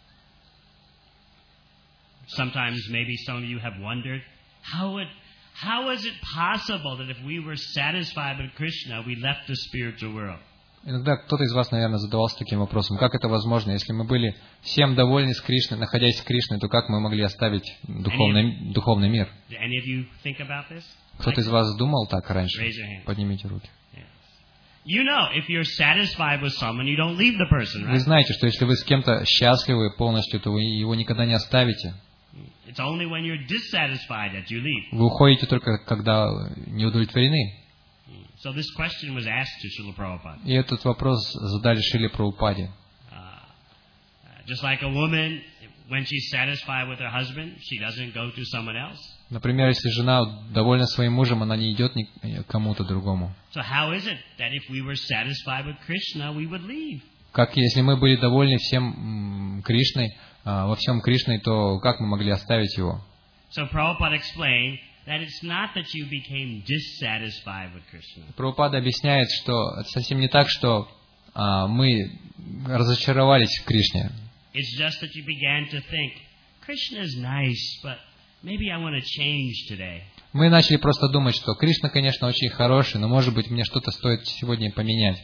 Sometimes maybe some of you have wondered, how would How is it possible that if we were satisfied with Krishna, we left the spiritual world? Иногда кто-то из вас, наверное, задавался таким вопросом. Как это возможно? Если мы были всем довольны с Кришной, находясь с Кришной, то как мы могли оставить духовный, духовный мир? Any of you think about this? Кто-то из вас думал так раньше? Raise your hand. Поднимите руки. Yes. You know, if you're satisfied with someone, you don't leave the person, right? Вы знаете, что если вы с кем-то счастливы полностью, то вы его никогда не оставите. It's only when you're dissatisfied that you leave. Вы уходите только, когда не удовлетворены. So this question was asked to Srila Prabhupada. И этот вопрос задали Шриле Прабхупаде. Uh, just like a woman, when she's satisfied with her husband, she doesn't go to someone else. Например, если жена довольна своим мужем, она не идет к кому-то другому. So how is it that if we were satisfied with Krishna, we would leave? Как если мы были довольны всем Кришной, во всем Кришной, то как мы могли оставить его? So Prabhupada explained that it's not that you became dissatisfied with Krishna. Прабхупада объясняет, что это совсем не так, что а, мы разочаровались в Кришне. It's just that you began to think, Krishna is nice, but maybe I want to change today. Мы начали просто думать, что Кришна, конечно, очень хороший, но, может быть, мне что-то стоит сегодня поменять.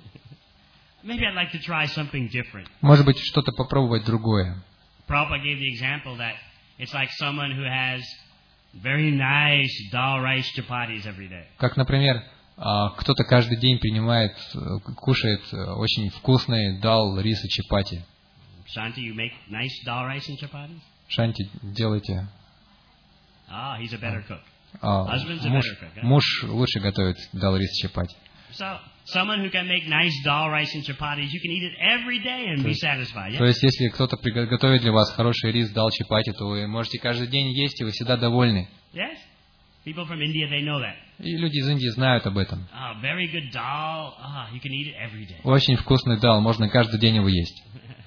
Maybe I'd like to try something different. Может быть, что-то попробовать другое. Prabhupada gave the example that it's like someone who has very nice dal rice chapatis every day. Как, например, кто-то каждый день принимает, кушает очень вкусный дал, рис и чапати. Shanti, you make nice dal rice and chapatis? Шанти, делайте. Ah, he's a better cook. А, Husband's a муж, better cook. Huh? муж лучше готовит дал, рис и чапати. So, someone who can make nice dal rice and chapatis, you can eat it every day and be satisfied. То Yeah? есть, если кто-то приготовит для вас хороший рис, дал, чапати, то вы можете каждый день есть, и вы всегда довольны. Yes? People from India, they know that. И люди из Индии знают об этом. Ah, very good dal. Ah, you can eat it every day. Очень вкусный дал, можно каждый день его есть.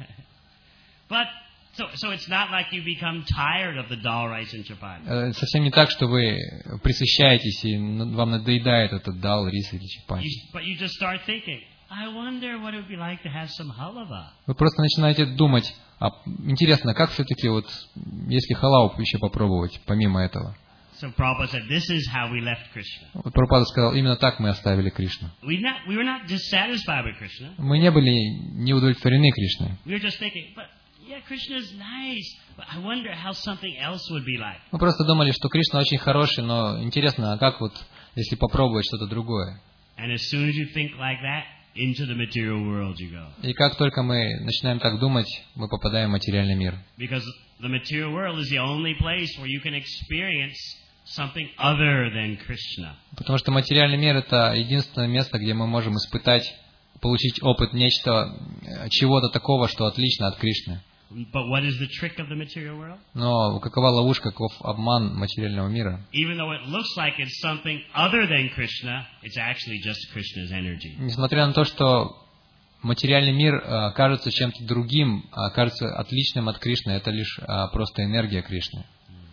But so so it's not like you become tired of the dal rice and chapati. Э, Совсем не так, что вы пресыщаетесь, и н- вам надоедает этот дал, рис или чапати. You, but you just start thinking, I wonder what it would be like to have some halava. Вы просто начинаете думать, а интересно, как все-таки вот, если халау еще попробовать, помимо этого. So Prabhupada said, this is how we left Krishna. Вот Прабхупада сказал, именно так мы оставили Кришну. We not we were not dissatisfied with Krishna. Мы не были не удовлетворены Кришной. We were just thinking, but yeah, Krishna is nice, but I wonder how something else would be like. Мы просто думали, что Кришна очень хороший, но интересно, а как вот, если попробовать что-то другое? And as soon as you think like that, into the material world you go. И как только мы начинаем так думать, мы попадаем в материальный мир. Because the material world is the only place where you can experience something other than Krishna. Потому что материальный мир — это единственное место, где мы можем испытать, получить опыт нечто, чего-то такого, что отлично от Кришны. But what is the trick of the material world? Но какова ловушка, каков обман материального мира? Even though it looks like it's something other than Krishna, it's actually just Krishna's energy. Несмотря на то, что материальный мир а, кажется чем-то другим, а, кажется отличным от Кришны, это лишь а, просто энергия Кришны.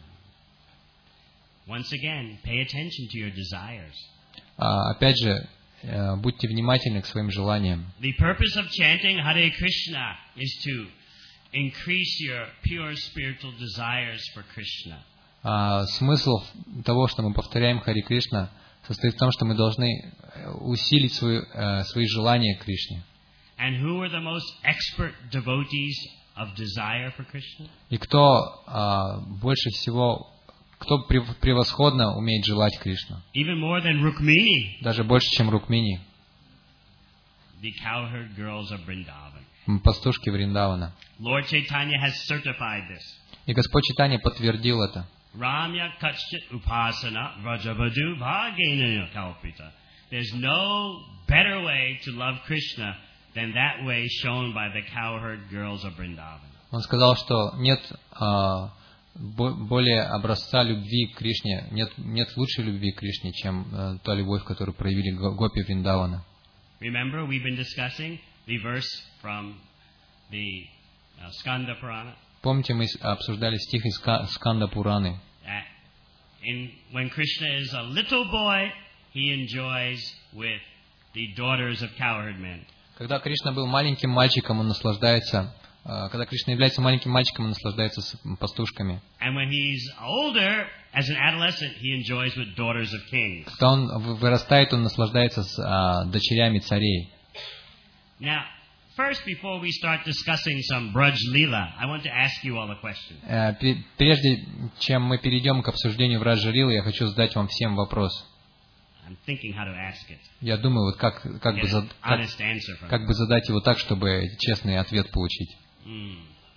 Once again, pay attention to your desires. А, опять же, а, будьте внимательны к своим желаниям. The purpose of chanting Hare Krishna is to increase your pure spiritual desires for Krishna. А, смысл того, что мы повторяем Харе Кришна, состоит в том, что мы должны усилить свои, а, свои желания к Кришне. And who are the most expert devotees of desire for Krishna? И кто а, больше всего, кто превосходно умеет желать Кришну? Even more than Rukmini, Даже больше, чем Рукмини, the cowherd girls of Vrindavan. пастушки Вриндавана. Lord Chaitanya has certified this. И Господь Чайтанья подтвердил это. Ramya Kachit Upasana Vrajabadu Bhagena Kalpita. There's no better way to love Krishna than that way shown by the cowherd girls of Vrindavan. Он сказал, что нет а, бо- более образца любви к Кришне, нет, нет лучшей любви к Кришне, чем а, та любовь, которую проявили го- гопи Вриндавана. Remember, we've been discussing the verse from the uh, Skanda Purana. Помните, мы с- обсуждали стих из Ка- Сканда Пураны. That in, when Krishna is a little boy, he enjoys with the daughters of cowherd men. Когда Кришна был маленьким мальчиком, он наслаждается. а, Когда Кришна является маленьким мальчиком, он наслаждается с пастушками. And when he's older, as an adolescent, he enjoys with daughters of kings. Когда он в- вырастает, он наслаждается с а, дочерями царей. Now, first, before we start discussing some Braj Leela, I want to ask you all a question. Э, пе- Прежде чем мы перейдем к обсуждению Враджа-лилы, я хочу задать вам всем вопрос. I'm thinking how to ask it. Я думаю, вот как, как, бы, Get зад- an как, honest answer from как бы задать его так, чтобы честный ответ получить. Hmm.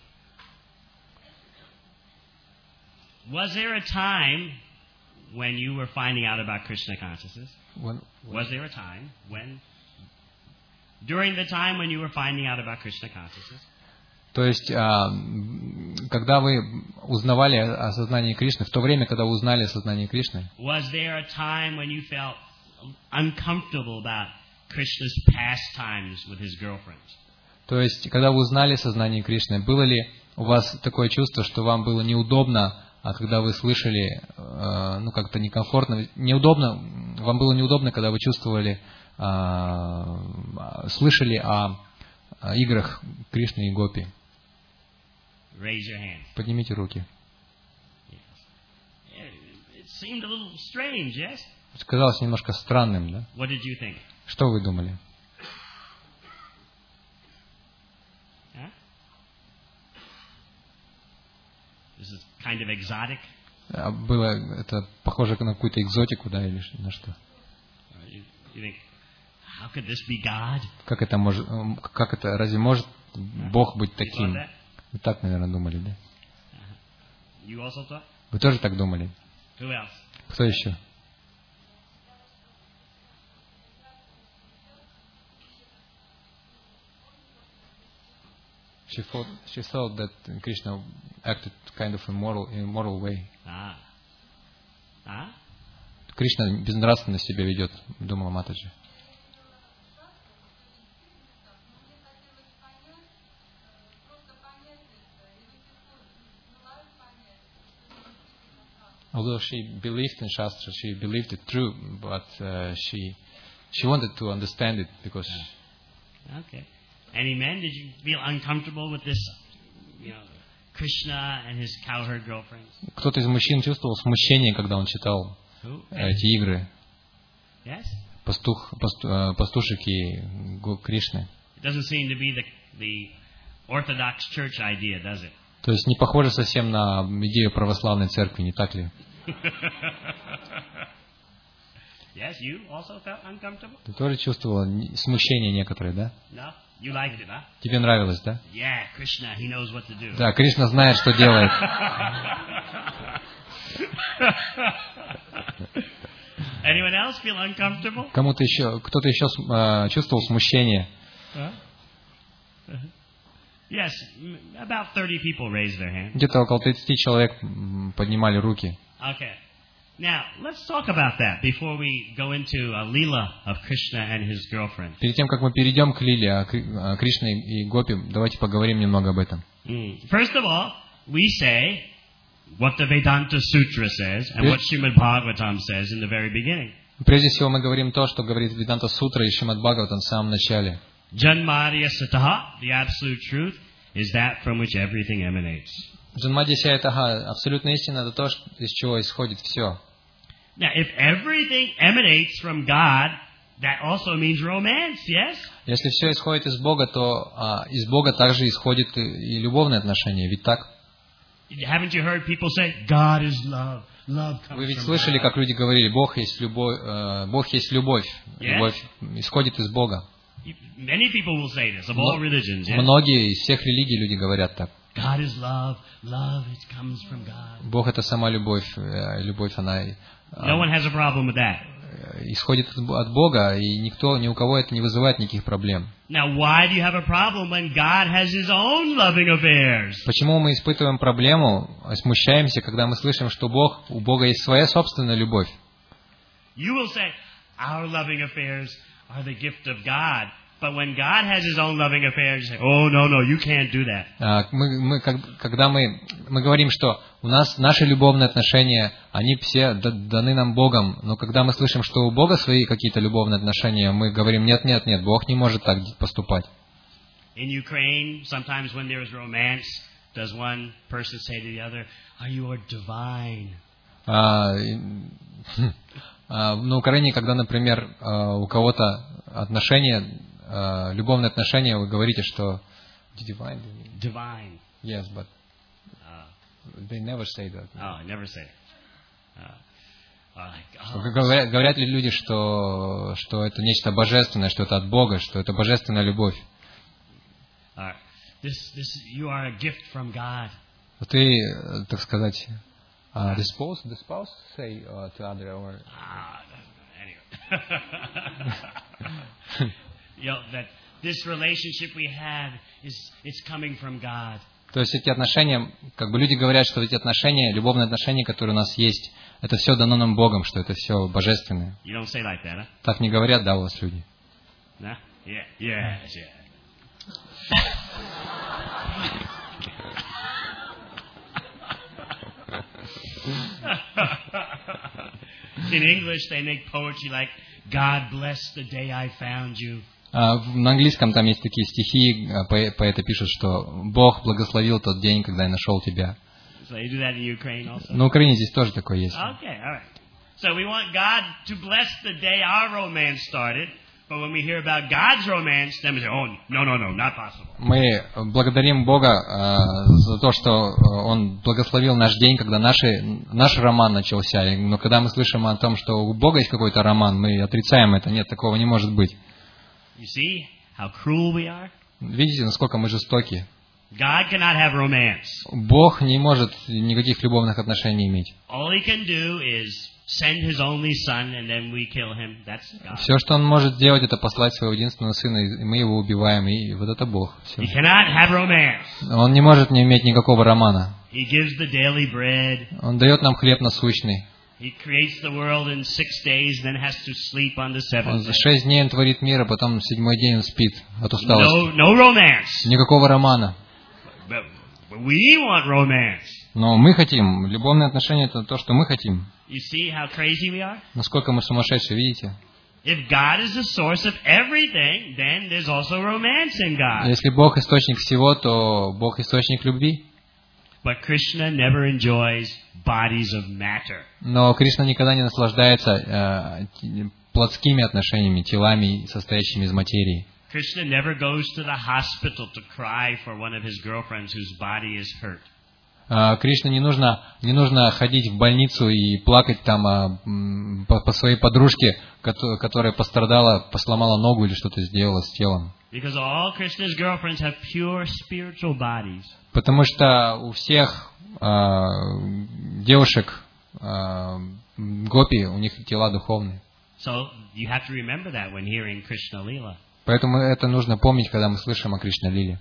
Was there a time when you were finding out about Krishna consciousness? When- Was there a time when, during the time when you were finding out about Krishna consciousness, То есть, а, м, когда вы узнавали о сознании Кришны, в то время, когда вы узнали о сознании Кришны, was there a time when you felt uncomfortable about Krishna's pastimes with his girlfriends? то есть, когда вы узнали сознание Кришны, было ли у вас такое чувство, что вам было неудобно, а когда вы слышали, э, ну как-то некомфортно, неудобно, вам было неудобно, когда вы чувствовали, а, слышали о, о играх Кришны и Гопи? Raise your hand. Поднимите руки. It seemed a little strange, yes? Казалось немножко странным, да? What did you think? Что вы думали? Huh? This is kind of exotic. А было это похоже на какую-то экзотику, да, или ш- на что? Or You, you think, how could this be God? Как это может, м, как это, разве может Бог быть You thought таким? that? Вы так, наверное, думали, да? You also thought? Вы тоже так думали? Who else? Кто еще? She thought, she thought that Krishna acted kind of immoral, immoral way. Ah. Ah? Кришна безнравственно себя ведет, думала Матаджи. Although she believed in Shastra, she believed it true, but uh, she she wanted to understand it because Okay. Any men, did you feel uncomfortable with this, you know, Krishna and his cowherd girlfriends? кто-то из мужчин чувствовал смущение, когда он читал Who? эти игры Yes? пастух, пасту- э, пастушек и Го- Кришны. It doesn't seem to be the, the Orthodox church idea, does it? То есть не похоже совсем на идею православной церкви, не так ли? Yes, you also felt uncomfortable? Ты тоже чувствовала не- смущение некоторое, да? No? You liked it, huh? Тебе нравилось, да? Yeah, Krishna, he knows what to do. Да, Кришна знает, что делает. Anyone else feel uncomfortable? Кому-то еще, кто-то еще см- э, чувствовал смущение. Huh? Yes, m- about thirty people raised their hand. Где-то около тридцати человек м, поднимали руки. Okay. Now, let's talk about that before we go into a Leela of Krishna and his girlfriend. Перед тем, как мы перейдем к Лиле, о Кри- о Кришне и Гопи, давайте поговорим немного об этом. Mm. First of all, we say what the Vedanta Sutra says and what Srimad Bhagavatam says in the very beginning. Прежде всего мы говорим то, что говорит Веданта Сутра и Шримад Бхагаватам в самом начале. Janmadya Sataha, the absolute truth, is that from which everything emanates. Джанмадья Тага, абсолютная истина, это то, что- из чего исходит все. Now, if everything emanates from God, that also means romance, yes? Если все исходит из Бога, то а, из Бога также исходит и, и любовные отношения, ведь так? Haven't you heard people say, God is love, love comes Вы ведь from слышали, God. как люди говорили, Бог есть любовь, э, Бог есть любовь, Yes. любовь исходит из Бога. Many people will say this, of all religions, yes? Многие из всех религий люди говорят так. God is love, love, it comes from God. Бог это сама любовь, э, любовь она. э, No one has a problem with that. исходит от Бога, и никто, ни у кого это не вызывает никаких проблем. Now, why do you have a problem when God has His own loving affairs? Почему мы испытываем проблему, смущаемся, когда мы слышим, что Бог, у Бога есть своя собственная любовь? You will say, our loving affairs are the gift of God. But when God has His own loving affairs, you say, oh, no, no, you can't do that. Мы, мы, когда мы, мы говорим, что у нас наши любовные отношения, они все даны нам Богом, но когда мы слышим, что у Бога свои какие-то любовные отношения, мы говорим, нет, нет, нет, Бог не может так поступать. In Ukraine, sometimes when there is romance, does one person say to the other, are you are divine? А, а, на Украине, когда, например, у кого-то отношения, любовные отношения, вы говорите, что divine. Divine. Yes, but uh, they never say that. Oh, never say it. Uh, uh, oh. Говорят, говорят ли люди, что, что это нечто божественное, что это от Бога, что это божественная любовь? Uh, this, this, you are a gift from God. Ты, так сказать, uh, the spouse, the spouse say uh, to other or... Ah, anyway. You know, that this relationship we have is it's coming from God. То есть эти отношения, как бы люди говорят, что эти отношения, любовные отношения, которые у нас есть, это все дано нам Богом, что это все божественное. You don't say like that, huh? Так не говорят, да, у вас люди? No? Yeah, yes, yeah. In English, they make poetry like, God bless the day I found you. На английском там есть такие стихи, поэты пишут, что Бог благословил тот день, когда я нашел тебя. So you do that in Ukraine also? На Украине здесь тоже такое есть. Okay, all right. So we want God to bless the day our romance started, but when we hear about God's romance, then we say, oh, no, no, no, not possible. Мы благодарим Бога э, за то, что Он благословил наш день, когда наши, наш роман начался. Но когда мы слышим о том, что у Бога есть какой-то роман, мы отрицаем это. Нет, такого не может быть. You see how cruel we are? Видите, насколько мы жестоки? God cannot have romance. Бог не может никаких любовных отношений иметь. All He can do is send His only Son, and then we kill Him. That's God. Все, что Он может сделать, это послать Своего единственного Сына, и мы Его убиваем, и вот это Бог. Все. He cannot have romance. Он не может не иметь никакого романа. He gives the daily bread. Он дает нам хлеб насущный. He creates the world in six days, then has to sleep on the seventh Он day. шесть дней Он творит мир, а потом в седьмой день Он спит от усталости. No, no romance. Никакого романа. But, but we want romance. Но мы хотим. Любовные отношения — это то, что мы хотим. You see how crazy we are? Насколько мы сумасшедшие, видите? If God is the source of everything, then there's also romance in God. Если Бог источник всего, то Бог источник любви. But Krishna never enjoys bodies of matter. Но Кришна никогда не наслаждается э, плотскими отношениями, телами, состоящими из материи. Krishna never goes to the hospital to cry for one of his girlfriends whose body is hurt. Э, Кришне не нужно, не нужно ходить в больницу и плакать там э, по, по своей подружке, которая пострадала, посломала ногу или что-то сделала с телом. Because all Krishna's girlfriends have pure spiritual bodies. Потому что у всех э, девушек э, гопи, у них тела духовные. So you have to remember that when hearing Krishna Lila. Поэтому это нужно помнить, когда мы слышим о Кришна-лиле.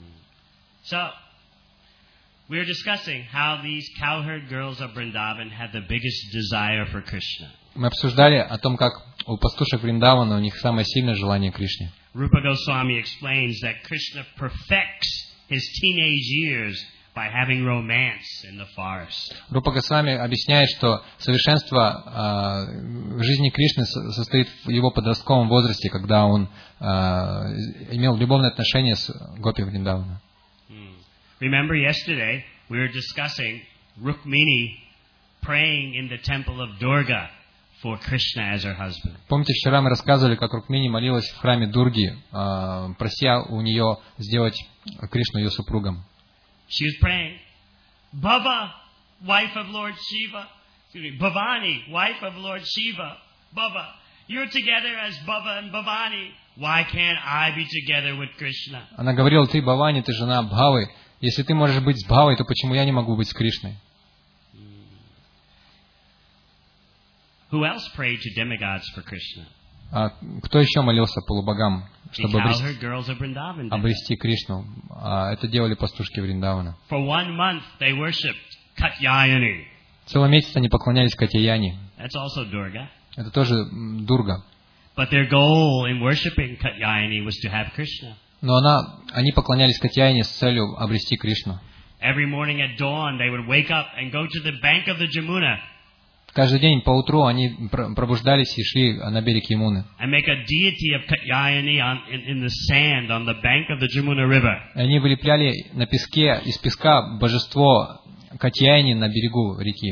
So we were discussing how these cowherd girls of Vrindavan had the biggest desire for Krishna. Мы обсуждали о том, как у пастушек Вриндавана у них самое сильное желание к Кришне. Rupa Goswami explains that Krishna perfects his teenage years by having romance in the forest. Рупа Госвами объясняет, что совершенство э, жизни Кришны состоит в его подростковом возрасте, когда он э, имел любовные отношения с гопи Вриндавана. Hmm. Remember yesterday we were discussing Rukmini praying in the temple of Durga for Krishna as her husband. Помните, вчера мы рассказывали, как Рукмини молилась в храме Дурги, э, прося у нее сделать Кришну ее супругом. She was praying, Bhava, wife of Lord Shiva, excuse me, Bhavani, wife of Lord Shiva, Bhava, you're together as Bhava and Bhavani. Why can't I be together with Krishna? Она говорила: ты Бхавани, ты жена Бхавы. Если ты можешь быть с Бхавой, то почему я не могу быть с Кришной? Who else prayed to demigods for Krishna? А кто еще молился полубогам, The чтобы обрести, cowherd girls of Vrindavan did. обрести Кришну? А это делали пастушки Вриндавана. For one month they worshipped Katyayani. Целый месяц они поклонялись Катьяяне. That's also Durga. Это тоже м, Дурга. But their goal in worshipping Katyayani was to have Krishna. Но она, они поклонялись Катьяяне с целью обрести Кришну. Every morning at dawn they would wake up and go to the bank of the Jamuna Каждый день поутру они пр- пробуждались и шли на берег Ямуны. and make a deity of Katyayani on, in, in the sand on the bank of the Jamuna River. И они вылепляли на песке, из песка божество Катьяяни на берегу реки.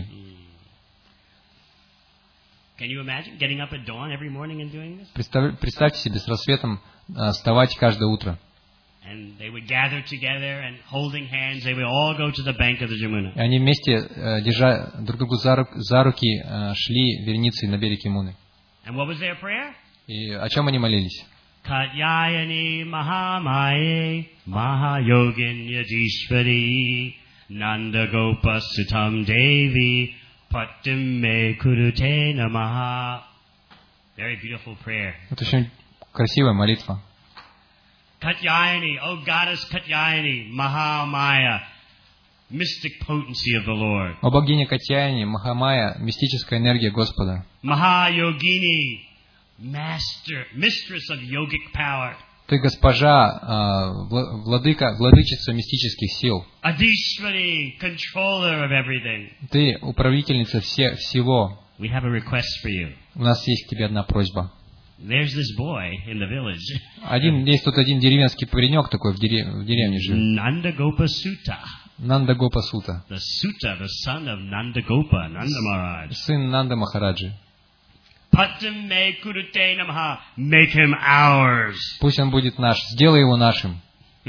Can you imagine getting up at dawn every morning and doing this? Представ- Представьте себе с рассветом а, вставать каждое утро. And they would gather together and holding hands, they would all go to the bank of the Jamuna. И они вместе, э, держа друг другу за, рук- за руки, э, шли вереницей на берег Ямуны. And what was their prayer? И о чем они молились? Katyayani Mahamaya Mahayogin Yadishvari Nanda Gopa Sutam Devi Patim Me Kurute Namaha. Very beautiful prayer. Это очень красивая молитва. Katyayani, O goddess Katyayani, Mahamaya, mystic potency of the Lord. О богине Катьяяне, Махамая, мистическая энергия Господа. Mahayogini, master, mistress of yogic power. Ты госпожа, а, вла- владыка, владычица мистических сил. Adishwari, controller of everything. Ты управительница все, всего. We have a request for you. У нас есть к тебе одна просьба. There's this boy in the village. Один, есть тут один деревенский паренек такой в, дере- в деревне живет. Nandagopa Sutta. Нанда Гопа Сута. The Sutta, the son of Nandagopa, Nanda Maharaj. Сын Нанда Махараджи. Patam me kurute namaha. Make him ours. Пусть он будет наш. Сделай его нашим.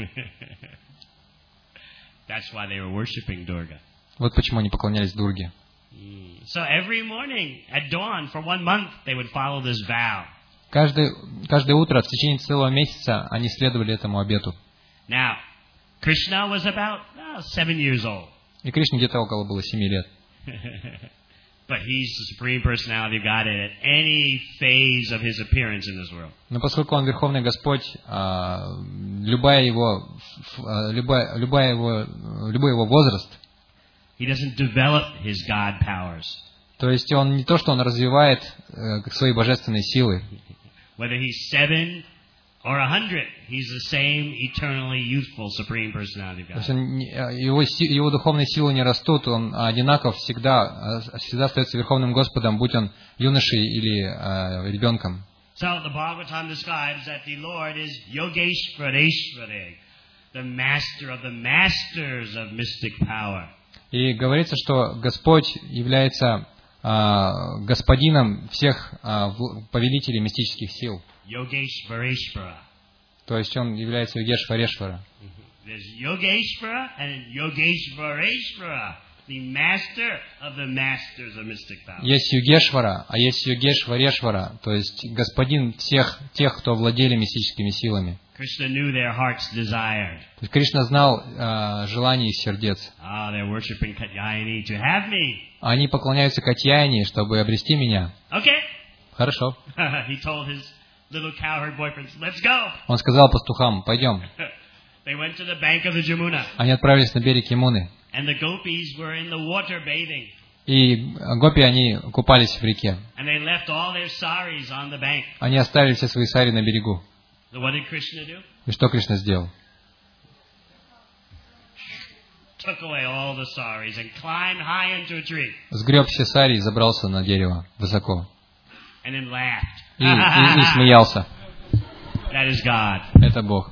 That's why they were worshipping Durga. Вот почему они поклонялись Дурге. Mm. So every morning at dawn for one month they would follow this vow. Каждое, каждое утро в течение целого месяца они следовали этому обету. Now, Krishna was about oh, seven years old. И Кришне где-то около было семи лет. But he's the Supreme Personality of Godhead at any phase of his appearance in this world. Но поскольку он Верховный Господь, а, любая его, ф- а, любая, любая его, любой его возраст, He doesn't develop his God powers. то есть он не то, что он развивает э, как свои божественные силы. Whether he's seven or a hundred, he's the same eternally youthful Supreme Personality of То есть God. он не- а, его, си- его духовные силы не растут, он одинаков всегда, а, всегда остается Верховным Господом, будь он юношей или а, ребенком. So the Bhagavatam describes that the Lord is Yogeshvareshvare, the master of the masters of mystic power. И говорится, что Господь является а, господином всех а, в- повелителей мистических сил. Yogeshvareshvara. То есть он является Йогешварешвара. There's Yogeshvara and Yogeshvareshvara, the master of the masters of mystic power. Есть Югешвара, а есть Йогешварешвара, то есть господин всех тех, кто владели мистическими силами. Krishna knew their heart's desire. То есть Кришна знал а, желания их сердец. Ah, they're worshiping Katyayani to have me. Они поклоняются Катьяяне, чтобы обрести меня. Okay. Хорошо. He told his little cowherd boyfriends, let's go. Он сказал пастухам, пойдем. They went to the bank of the Jamuna. Они отправились на берег Ямуны. And the gopis were in the water bathing. И гопи, они купались в реке. And they left all their saris on the bank. Они оставили все свои сари на берегу. So what did Krishna do? И что Кришна сделал? Took away all the saris and climbed high into a tree. Сгреб все сари и забрался на дерево высоко. And then laughed. И, и- и смеялся. That is God. Это Бог.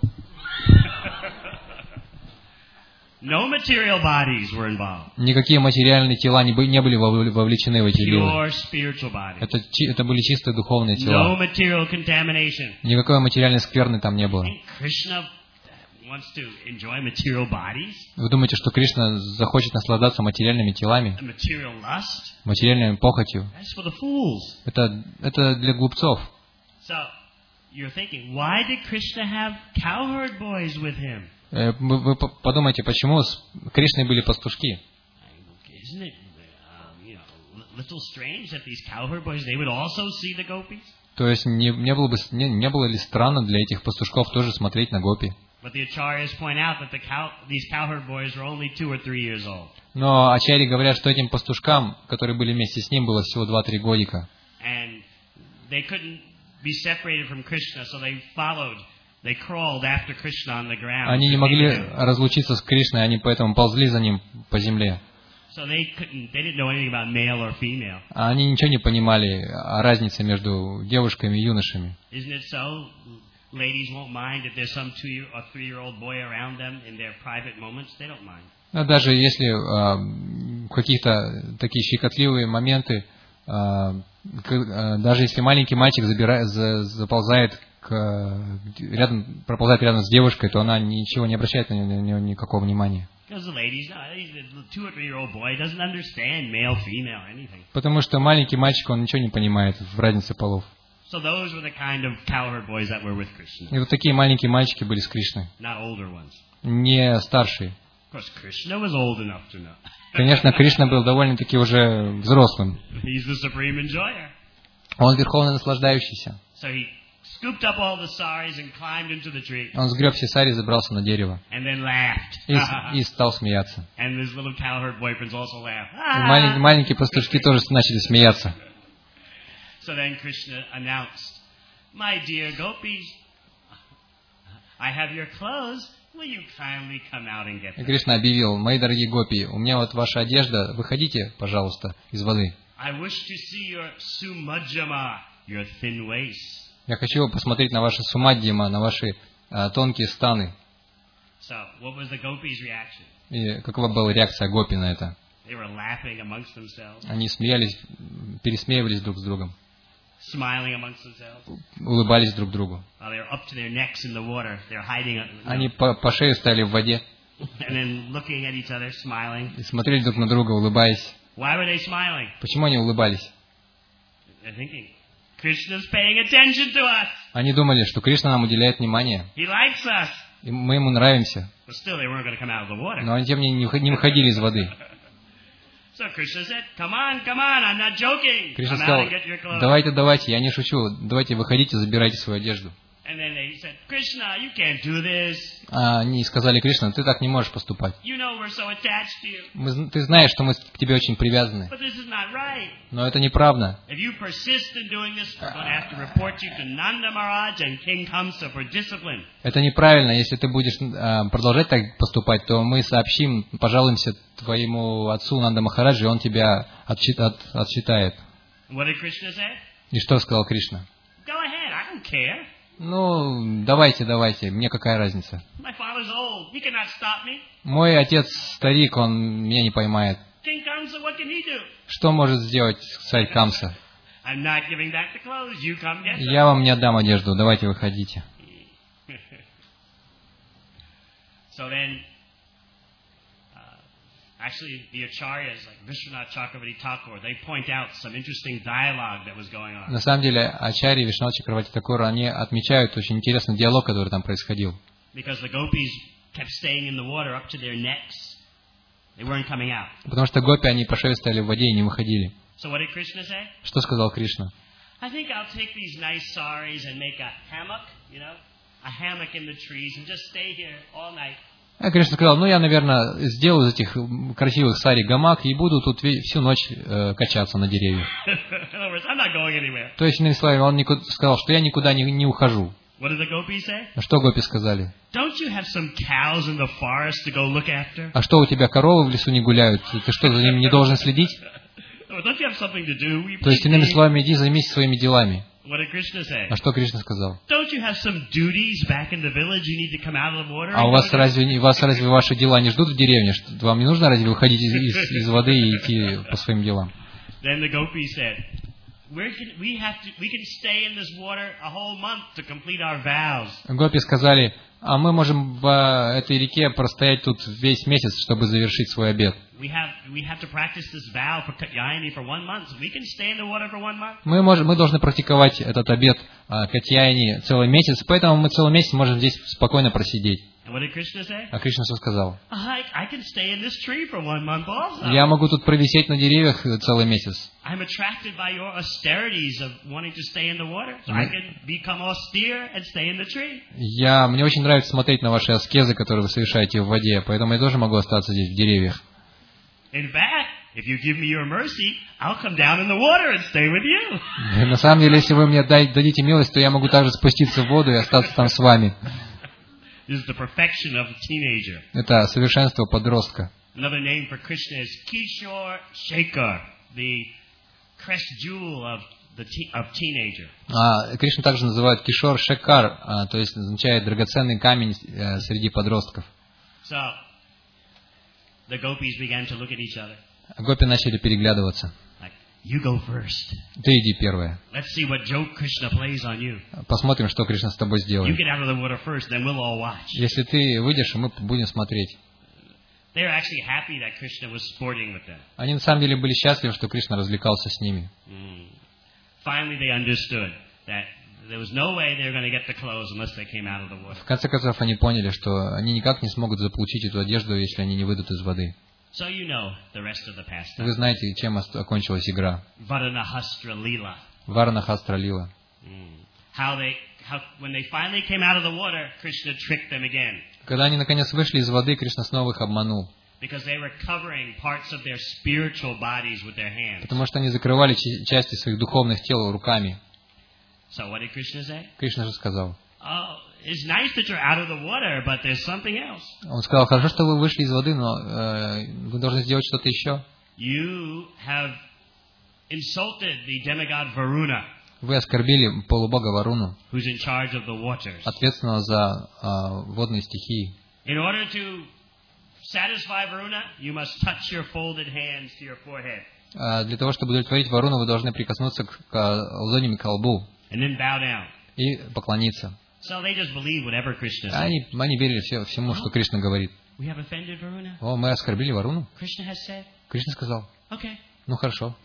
No material bodies were involved. Никакие материальные тела не, бы- не были вовле- вовлечены в эти лилы. Pure spiritual bodies. Это, чи- это были чистые духовные No тела. material contamination. Никакой материальной скверны там не было. And Krishna wants to enjoy material bodies, Вы думаете, что Кришна захочет наслаждаться материальными телами, and material lust? материальной похотью? That's for the fools. Это, это для глупцов. So, you're thinking, why did Krishna have cowherd boys with him? Э, Вы, вы по- подумайте, почему с Кришной были пастушки? Isn't it, um, you know, little strange that these cowherd boys, they would also see the gopis? То есть не, не, было бы, не, не было ли странно для этих пастушков тоже смотреть на гопи? But the acharyas point out that the cow, these cowherd boys were only two or three years old. Но ачарьи говорят, что этим пастушкам, которые были вместе с ним, было всего два-три годика. And they couldn't be separated from Krishna, so they followed. They crawled after Krishna on the ground. Они не могли разлучиться с Кришной, они поэтому ползли за ним по земле. So they couldn't, they didn't know anything about male or female. А они ничего не понимали о разнице между девушками и юношами. Isn't it so? Ladies won't mind if there's some two or three-year-old boy around them in their private moments. They don't mind. Но даже если э, какие-то такие щекотливые моменты, э, к, даже если маленький мальчик забирает, за, заползает к, рядом, проползает рядом с девушкой, то она ничего не обращает на нее никакого внимания. Потому что маленький мальчик, он ничего не понимает в разнице полов. So those were the kind of cowherd boys that were with Krishna. И вот такие маленькие мальчики были с Кришной. Not older ones. Не старшие. Of course, Krishna was old enough to know. Конечно, Кришна был довольно-таки уже взрослым. He's the supreme enjoyer. Он верховно наслаждающийся. So he scooped up all the saris and climbed into the tree. Он сгреб все сари, забрался на дерево. And then laughed. И, и стал смеяться. And his little cowherd boyfriends also laughed. И маленькие, маленькие пастушки тоже начали смеяться. So then Krishna announced, "My dear gopis, I have your clothes. Will you kindly come out and get them?" И Кришна объявил: мои дорогие гопи, у меня вот ваша одежда, выходите, пожалуйста, из воды. I wish to see your sumajjama, your thin waist. Я хочу посмотреть на ваши сумадьяма, на ваши а, тонкие станы. So, what was the gopis' reaction? И какова была реакция гопи на это? They were laughing amongst themselves. Они смеялись, пересмеивались друг с другом. Smiling amongst themselves. Улыбались друг другу. While they were up to their necks in the water, they were hiding. Они по, по шею стояли в воде. And then looking at each other, smiling. И смотрели друг на друга, улыбаясь. Why were they smiling? Почему они улыбались? They're thinking, Krishna's paying attention to us. Они думали, что Кришна нам уделяет внимание. He likes us. И мы ему нравимся. But still, they weren't going to come out of the water. Но они тем не менее не выходили из воды. So Krishna said, "Come on, come on, I'm not joking. Кришна Come out сказал: and get your clothes." давайте, давайте, я не шучу, давайте выходите, забирайте свою одежду. And then they said, "Krishna, you can't do this. А они сказали: Кришна, ты так не можешь поступать. You know we're so attached to you. Мы, ты знаешь, что мы к тебе очень привязаны. But this is not right. Но это неправда. If you persist in doing this, we're going to have to report you to Nanda Maharaj and King Kamsa for discipline." Это неправильно. Если ты будешь а, продолжать так поступать, то мы сообщим, пожалуемся твоему отцу Нанда Махараджи, и он тебя отчит, от, отчитает. What did Krishna say? И что сказал Кришна? Go ahead, I don't care. Ну, давайте, давайте, мне какая разница? My father's old. He cannot stop me. Мой отец старик, он меня не поймает. King Kamsa, what can he do? Что может сделать царь Камса? I'm not giving back the clothes. You come get them. Я вам не отдам одежду, давайте выходите. So then, uh, actually, the acharyas, like Vishwanath Chakravarti Thakur, they point out some interesting dialogue that was going on. На самом деле, ачарьи Вишванат Чакраварти Такур, они отмечают очень интересный диалог, который там происходил. Because the gopis kept staying in the water up to their necks. They weren't coming out. Потому что гопи, они по шею стояли в воде и не выходили. So what did Krishna say? Что сказал Кришна? I think I'll take these nice saris and make a hammock, you know, a hammock in the trees and just stay here all night. А Кришна сказал: ну я, наверное, сделаю из этих красивых сари гамак и буду тут всю ночь э, качаться на деревьях. In other words, I'm not going anywhere. То есть, иными словами, он никуда, сказал, что я никуда не, не ухожу. What did the gopis say? А что гопи сказали? Don't you have some cows in the forest to go look after? А что, у тебя коровы в лесу не гуляют? Ты что, за ними не должен следить? Don't you have something to do? We То есть, иными словами, иди займись своими делами. What did Krishna say? А что Кришна сказал? Don't you have some duties back in the village? You need to come out of the water. А у вас разве, вас разве ваши дела не ждут в деревне? Что, вам не нужно разве выходить из, из, из воды и идти по своим делам? Then the gopis said, We're can, we have to, we can stay in this water a whole month to complete our vows. Гопи сказали: а мы можем в этой реке простоять тут весь месяц, чтобы завершить свой обет. We have we have to practice this vow for Katyayani for one month. So we can stay in the water for one month. Мы можем, мы должны практиковать этот обет Катьяяни целый месяц, поэтому мы целый месяц можем здесь спокойно просидеть. And what did Krishna say? А Кришна что сказал? I, I can stay in this tree for one month also. Я могу тут провисеть на деревьях целый месяц. I'm attracted by your austerities of wanting to stay in the water. So I can become austere and stay in the tree. Я, мне очень нравится смотреть на ваши аскезы, которые вы совершаете в воде, поэтому я тоже могу остаться здесь в деревьях. In fact, if you give me your mercy, I'll come down in the water and stay with you. И на самом деле, если вы мне дадите милость, то я могу также спуститься в воду и остаться там с вами. This is the perfection of a teenager. Это совершенство подростка. Another name for Krishna is Kishore Shekhar, the crest jewel of the te- of teenager. А, Кришну также называют Кишор Шекар, а, то есть означает драгоценный камень э, среди подростков. So the gopis began to look at each other. Гопи начали переглядываться. Like, you go first. Ты иди первая. Let's see what joke Krishna plays on you. Посмотрим, что Кришна с тобой You сделает. get out of the water first, then we'll all watch. Если ты выйдешь, мы будем смотреть. They were actually happy that Krishna was sporting with them. Они на самом деле были счастливы, что Кришна развлекался с ними. Mm. Finally, they understood that there was no way they were going to get the clothes unless they came out of the water. В конце концов, они поняли, что они никак не смогут заполучить эту одежду, если они не выйдут из воды. So you know the rest of the pastime. Вы знаете, чем ост- окончилась игра. Varanahastra Leela. Варна Хастра Лила. Mm. How they, how when they finally came out of the water, Krishna tricked them again Когда они наконец вышли из воды, Кришна снова их обманул. because they were covering parts of their spiritual bodies with their hands. Потому что они закрывали чи- части своих духовных тел руками. So what did Krishna say? Кришна же сказал. Oh, it's nice that you're out of the water, but there's something else. Он сказал, хорошо, что вы вышли из воды, но э, вы должны сделать что-то еще. You have insulted the demigod Varuna, Вы оскорбили полубога Варуну, who's in charge of the waters. ответственного за э, водные стихии. In order to satisfy Varuna, you must touch your folded hands to your forehead Э, для того, чтобы удовлетворить Варуну, вы должны прикоснуться к, к ладонями к лбу and then bow down. и поклониться. So they just believe whatever Krishna А says. Они, они верили все, всему, что Кришна говорит. We have offended Varuna. О, мы оскорбили Варуну? Krishna has said, Кришна сказал, okay. ну хорошо.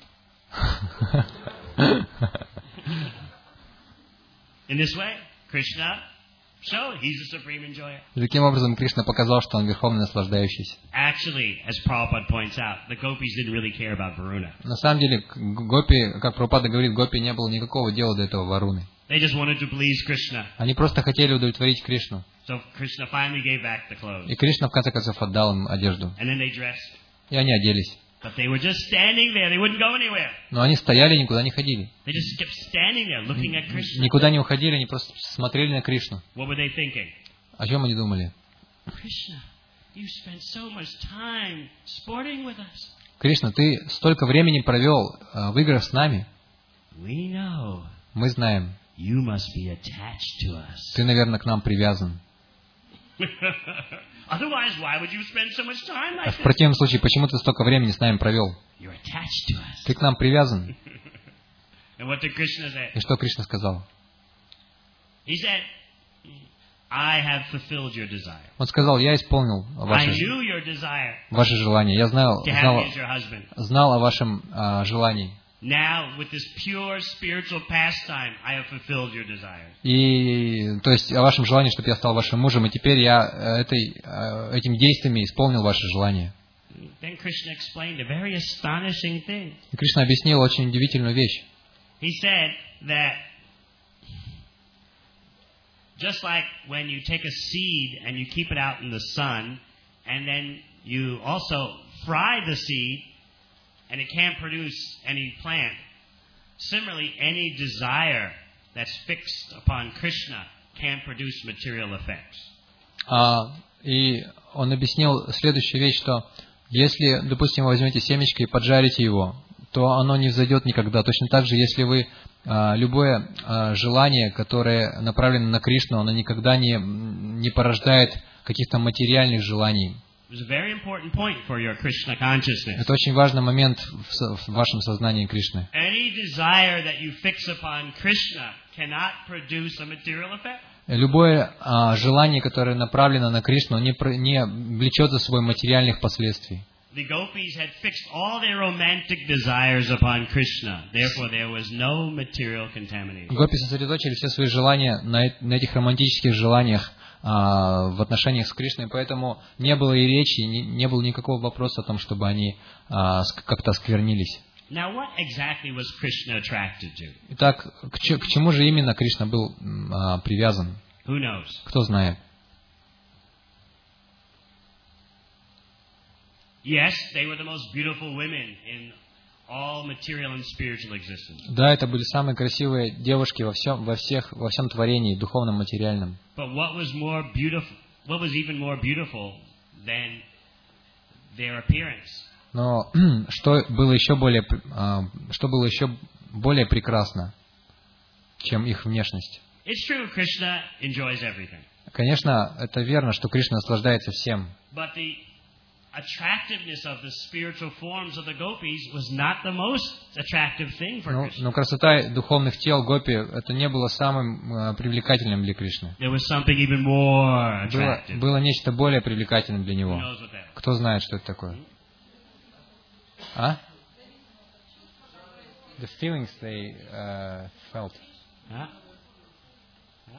In this way, Krishna showed he's the supreme enjoyer. И таким образом Кришна показал, что он верховный наслаждающийся. Actually, as Prabhupada points out, the gopis didn't really care about Varuna. На самом деле, к Гопи, как Прабхупада говорит, Гопи не было никакого дела до этого Варуны. They just wanted to please Krishna. Они просто хотели удовлетворить Кришну. So Krishna finally gave back the clothes. И Кришна в конце концов отдал им одежду. And then they dressed. И они оделись. But they were just standing there. They wouldn't go anywhere. Но они стояли и никуда не ходили. They just kept standing there looking at Krishna. Никуда не уходили, они просто смотрели на Кришну. What were they thinking? О чем они думали? Krishna, you spent so much time sporting with us. Кришна, ты столько времени провел э, в играх с нами. We know Мы знаем, you must be attached to us. ты, наверное, к нам привязан. Otherwise, why would you spend so much time А like в this? противном случае, почему ты столько времени с нами провел? You're attached to us. Ты к нам привязан. And what did Krishna say? И что Кришна сказал? He said, I have fulfilled your desire. Он сказал, я исполнил I ваше, knew your desire ваше желание. Я знал, to have знал, me as your husband. знал о вашем а, желании. Now, with this pure spiritual pastime, I have fulfilled your desire. И, то есть, о вашем желании, чтобы я стал вашим мужем. И теперь я э, этой, э, этими действиями исполнил ваше желание. Then Krishna explained a very astonishing thing. И Кришна объяснил очень удивительную вещь. He said that just like when you take a seed and you keep it out in the sun, and then you also fry the seed, and it can't produce any plant. Similarly, any desire that's fixed upon Krishna can't produce material effects. А, и он объяснил следующую вещь, что если, допустим, вы возьмете семечко и поджарите его, то оно не взойдет никогда. Точно так же, если вы а, любое а, желание, которое направлено на Кришну, оно никогда не, не порождает каких-то материальных желаний. It's a very important point for your Krishna consciousness. Это очень важный момент в, в вашем сознании Кришны. Any desire that you fix upon Krishna cannot produce a material effect. Любое а, желание, которое направлено на Кришну, не, про- не влечет за собой материальных последствий. The gopis had fixed all their romantic desires upon Krishna. Therefore, there was no material contamination. Гопи сосредоточили все свои желания на, э- на этих романтических желаниях, а, в отношениях с Кришной, поэтому не было и речи, не, не было никакого вопроса о том, чтобы они а, как-то осквернились. Now, what exactly was Krishna attracted to? Итак, к, ч- к чему же именно Кришна был а, привязан? Who knows? Кто знает? Yes, they were the most beautiful women in all material and spiritual existence. Да, это были самые красивые девушки во всем, во всех, во всем творении, духовном, материальном. But what was more beautiful, what was even more beautiful than their appearance? Но что было еще более, а, что было еще более прекрасно, чем их внешность? It's true, Krishna enjoys everything. Конечно, это верно, что Кришна наслаждается всем. But the attractiveness of the spiritual forms of the gopis was not the most attractive thing for Но, Krishna. но красота духовных тел гопи это не было самым а, привлекательным для Кришны. There was something even more Было, attractive. было нечто более привлекательным для Who него. knows what that is? Кто знает, что это такое? А? The feelings they uh, felt. Huh? Huh?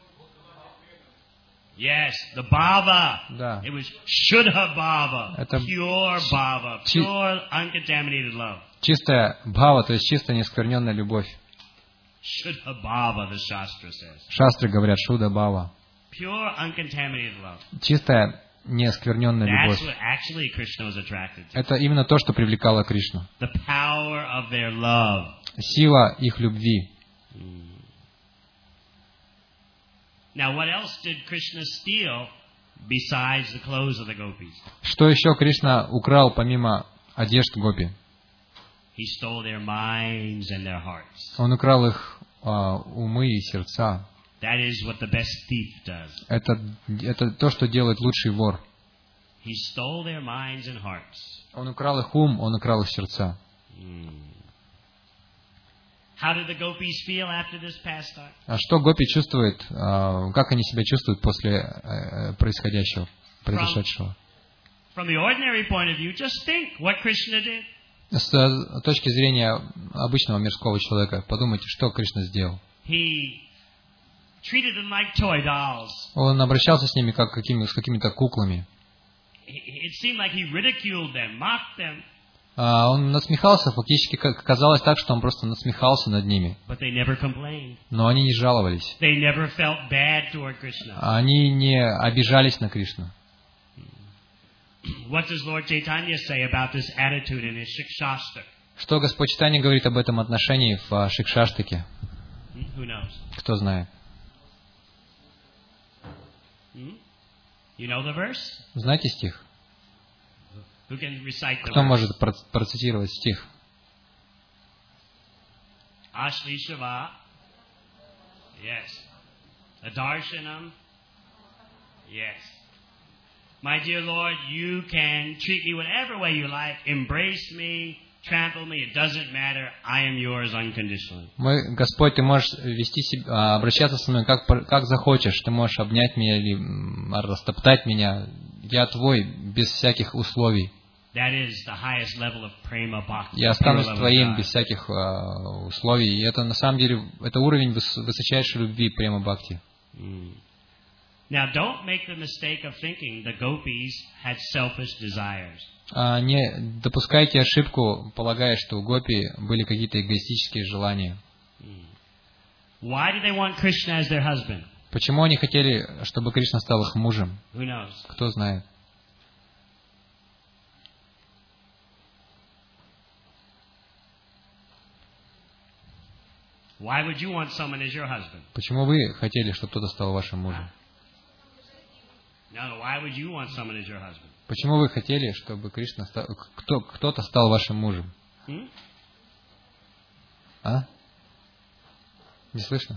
Yes, the bhava. Да. It was Shuddha bhava, Это pure bhava, чи- pure uncontaminated love. Чистая бхава, то есть чистая нескверненная любовь. Shuddha bhava, the Shastra says. Шастры говорят шуда бхава. Pure uncontaminated love. Чистая неоскверненная That's любовь. what actually Krishna was attracted to. Это именно то, что привлекало Кришну. The power of their love. Сила их любви. Now, what else did Krishna steal besides the clothes of the gopis? Что еще Кришна украл помимо одежд гопи? He stole their minds and their hearts. Он украл их а, умы и сердца. That is what the best thief does. Это, это то, что делает лучший вор. He stole their minds and hearts. Он украл их ум, он украл их сердца. How did the gopis feel after this pastime? А что гопи чувствуют, а, как они себя чувствуют после э, происходящего, произошедшего? From the ordinary point of view, just think what Krishna did. С э, точки зрения обычного мирского человека, подумайте, что Кришна сделал. He treated them like toy dolls. Он обращался с ними как какими, с какими-то куклами. It seemed like he ridiculed them, mocked them, А, он насмехался, фактически как- казалось так, что он просто насмехался над ними. but they never complained. Но они не жаловались. They never felt bad toward Krishna. Они не обижались на Кришну. What does Lord Chaitanya say about this attitude in his Shikshastra? Что Господь Чайтанья говорит об этом отношении в а, Шикшаштаке? Hmm? Who knows? Кто знает? Hmm? You know the verse? Знаете стих? Who can recite the Кто verse? может проц- процитировать стих? Ashli Shiva. Yes. Adarshanam. Yes. My dear Lord, you can treat me whatever way you like. Embrace me, trample me. It doesn't matter. I am yours unconditionally. Мой Господь, Ты можешь вести себя, обращаться со мной как, пор- как захочешь. Ты можешь обнять меня или м, растоптать меня. Я Твой, без всяких условий. That is the highest level of prema bhakti. Я the останусь pure love of Твоим God. без всяких а, условий. И это на самом деле, это уровень выс- высочайшей любви, према бхакти. Mm. Now, don't make the mistake of thinking the gopis had selfish desires. А, не допускайте ошибку, полагая, что у гопи были какие-то эгоистические желания. Why did they want Krishna as their husband? Почему они хотели, чтобы Кришна стал их мужем? Who knows? Кто знает? Why would you want someone as your husband? Почему вы хотели, чтобы кто-то стал вашим мужем? No, why would you want someone as your husband? Почему вы хотели, чтобы Кришна стал, кто, кто-то стал вашим мужем? Hmm? А? Не слышно?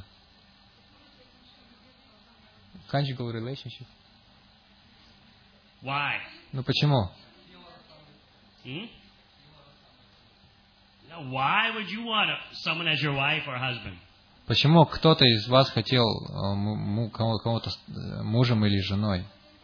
Conjugal relationship. Why? Ну почему? Hmm? No, why would you want a, someone as your wife or husband? Почему кто-то из вас хотел э, му- му- кого- кого-то с- э, мужем или женой?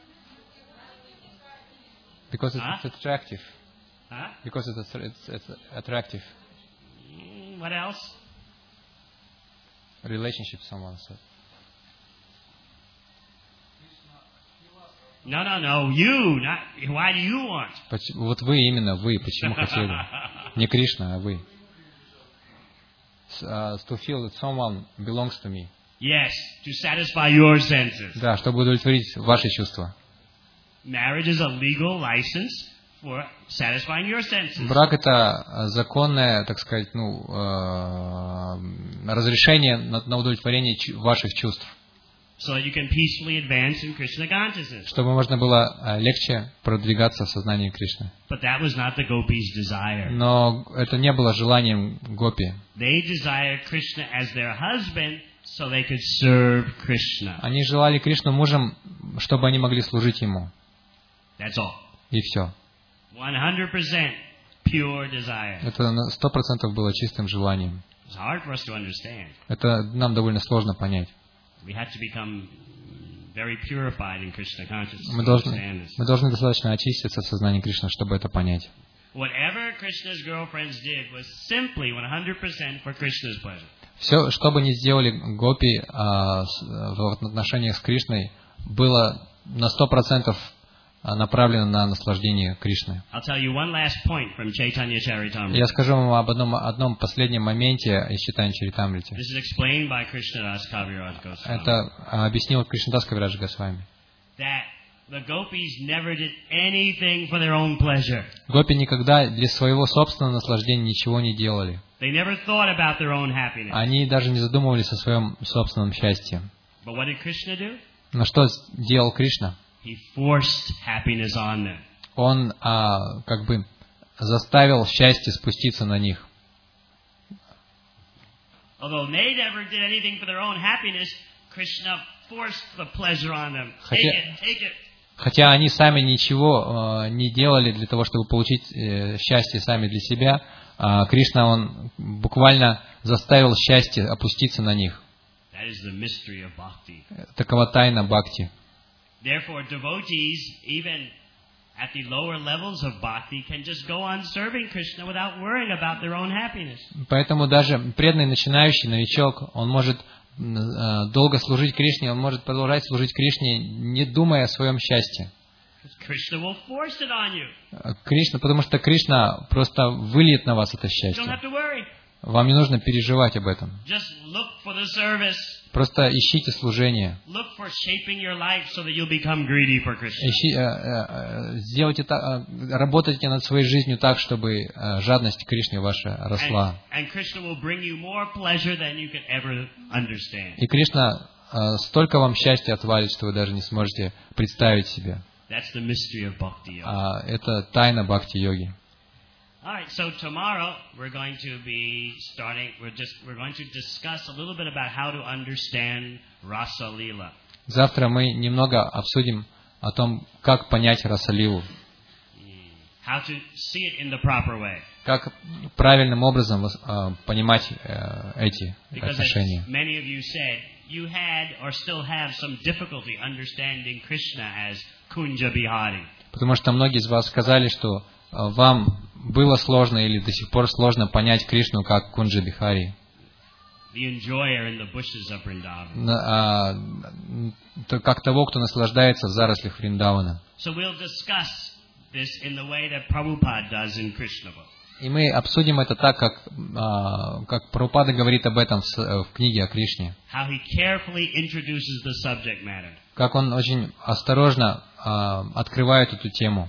Because it's, А? it's attractive. Huh? Because it's, it's, it's attractive. Mm, what else? Relationship, someone said. No, no, no, you. Not, why do you want? Поч- Вот вы именно, вы, почему хотели? Не Кришна, а вы. С- а, To feel that someone belongs to me. Yes, to satisfy your senses. Да, чтобы удовлетворить ваши чувства. Marriage is a legal license for satisfying your senses. Брак — это законное, так сказать, ну, э, разрешение на, на удовлетворение чу- ваших чувств. So that you can peacefully advance in Krishna consciousness. Чтобы можно было э, легче продвигаться в сознании Кришны. But that was not the gopis' desire. Но это не было желанием гопи. They desired Krishna as their husband so they could serve Krishna. Они желали Кришну мужем, чтобы они могли служить ему. That's all. И все. one hundred percent pure desire. Это на сто процентов было чистым желанием. It's hard for us to understand. Это нам довольно сложно понять. We have to become very purified in Krishna consciousness Мы to должны, understand this. мы должны достаточно очиститься в сознании Кришны, чтобы это понять. Whatever Krishna's girlfriends did was simply one hundred percent for Krishna's pleasure. Все, что бы ни сделали гопи а, с, в отношениях с Кришной, было на сто процентов направлено на наслаждение Кришны. I'll tell you one last point from Chaitanya Charitamrita. Я скажу вам об одном, одном последнем моменте из Чайтанья Чаритамрити. This is explained by Krishnadas Kaviraj Goswami. Это объяснил Кришнадас Кавирадж Госвами. That the gopis never did anything for their own pleasure. Гопи никогда для своего собственного наслаждения ничего не делали. They never thought about their own happiness. Они даже не задумывались о своем собственном счастье. But what did Krishna do? Но что делал Кришна? He forced happiness on them. Он а, как бы заставил счастье спуститься на них. Although they never did anything for their own happiness, Krishna forced the pleasure on them. Take Хотя- it, take it. Хотя они сами ничего э, не делали для того, чтобы получить э, счастье сами для себя, а Кришна, он буквально заставил счастье опуститься на них. That is the mystery of bhakti. Такова тайна бхакти. Therefore, devotees, even at the lower levels of bhakti, can just go on serving Krishna without worrying about their own happiness. Поэтому даже преданный начинающий новичок, он может э, долго служить Кришне, он может продолжать служить Кришне, не думая о своем счастье. Krishna will force it on you. Кришна, потому что Кришна просто выльет на вас это You don't счастье. have to worry. Вам не нужно переживать об этом. Just look for the service. Просто ищите служение. Look for shaping your life so that you'll become greedy for Krishna. Ищи, э, э, сделайте так, э, работайте над своей жизнью так, чтобы э, жадность к Кришне ваша And, росла. and Krishna will bring you more pleasure than you can ever understand. И Кришна э, столько вам счастья отвалит, что вы даже не сможете представить себе. That's the mystery of bhakti yoga. А это тайна бхакти-йоги. All right, so tomorrow we're going to be starting. We're just we're going to discuss a little bit about how to understand Rasa Leela. Завтра мы немного обсудим о том, как понять Расалилу, How to see it in the proper way. как правильным образом э, понимать э, эти Because as отношения. many of you said, you had or still have some difficulty understanding Krishna as Kunja Bihari. Потому что многие из вас сказали, что э, вам было сложно или до сих пор сложно понять Кришну как Кунджа Бихари, The enjoyer in the bushes of Vrindavan. На- а, то- как того, кто наслаждается в зарослях Вриндавана. So we'll discuss this in the way that Prabhupada does in Krishna book. И мы обсудим это так, как, а, как Прабхупада говорит об этом в, с- в книге о Кришне. How he carefully introduces the subject matter. Как он очень осторожно а, открывает эту тему.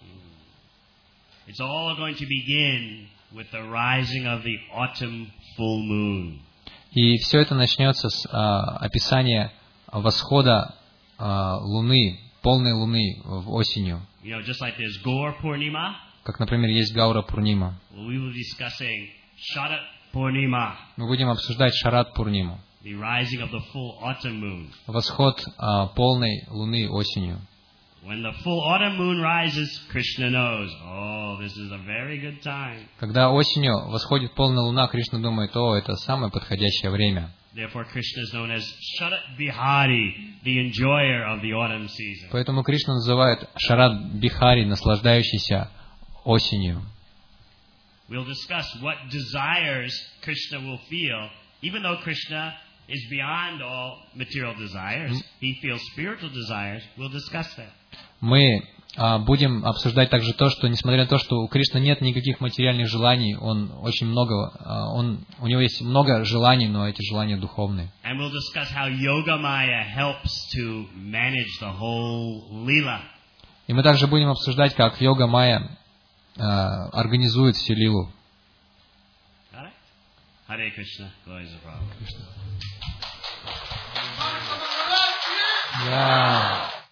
It's all going to begin with the rising of the autumn full moon. И все это начнется с а, описания восхода а, Луны, полной Луны в осенью. You know, just like there's Gaur Purnima, Как, например, есть Гаура Пурнима. we will be discussing Sharat Purnima, Мы будем обсуждать Шарат Пурниму. the rising of the full autumn moon. Восход а, полной Луны осенью. When the full autumn moon rises, Krishna knows, oh, this is a very good time. Когда осенью восходит полная Луна, Кришна думает, о, это самое подходящее время. Therefore, Krishna is known as Sharat Bihari, the enjoyer of the autumn season. Поэтому Кришна называет Шарат Бихари, наслаждающийся осенью. We'll discuss what desires Krishna will feel, even though Krishna is beyond all material desires. He feels spiritual desires. We'll discuss that. мы а, будем обсуждать также то, что несмотря на то, что у Кришны нет никаких материальных желаний, он очень много, а, он, у него есть много желаний, но эти желания духовные. And we'll discuss how Yogamaya helps to manage the whole Leela. И мы также будем обсуждать, как йога майя а, организует всю лилу. Got it? Hare Krishna. Glory to Prabhupada. Yeah.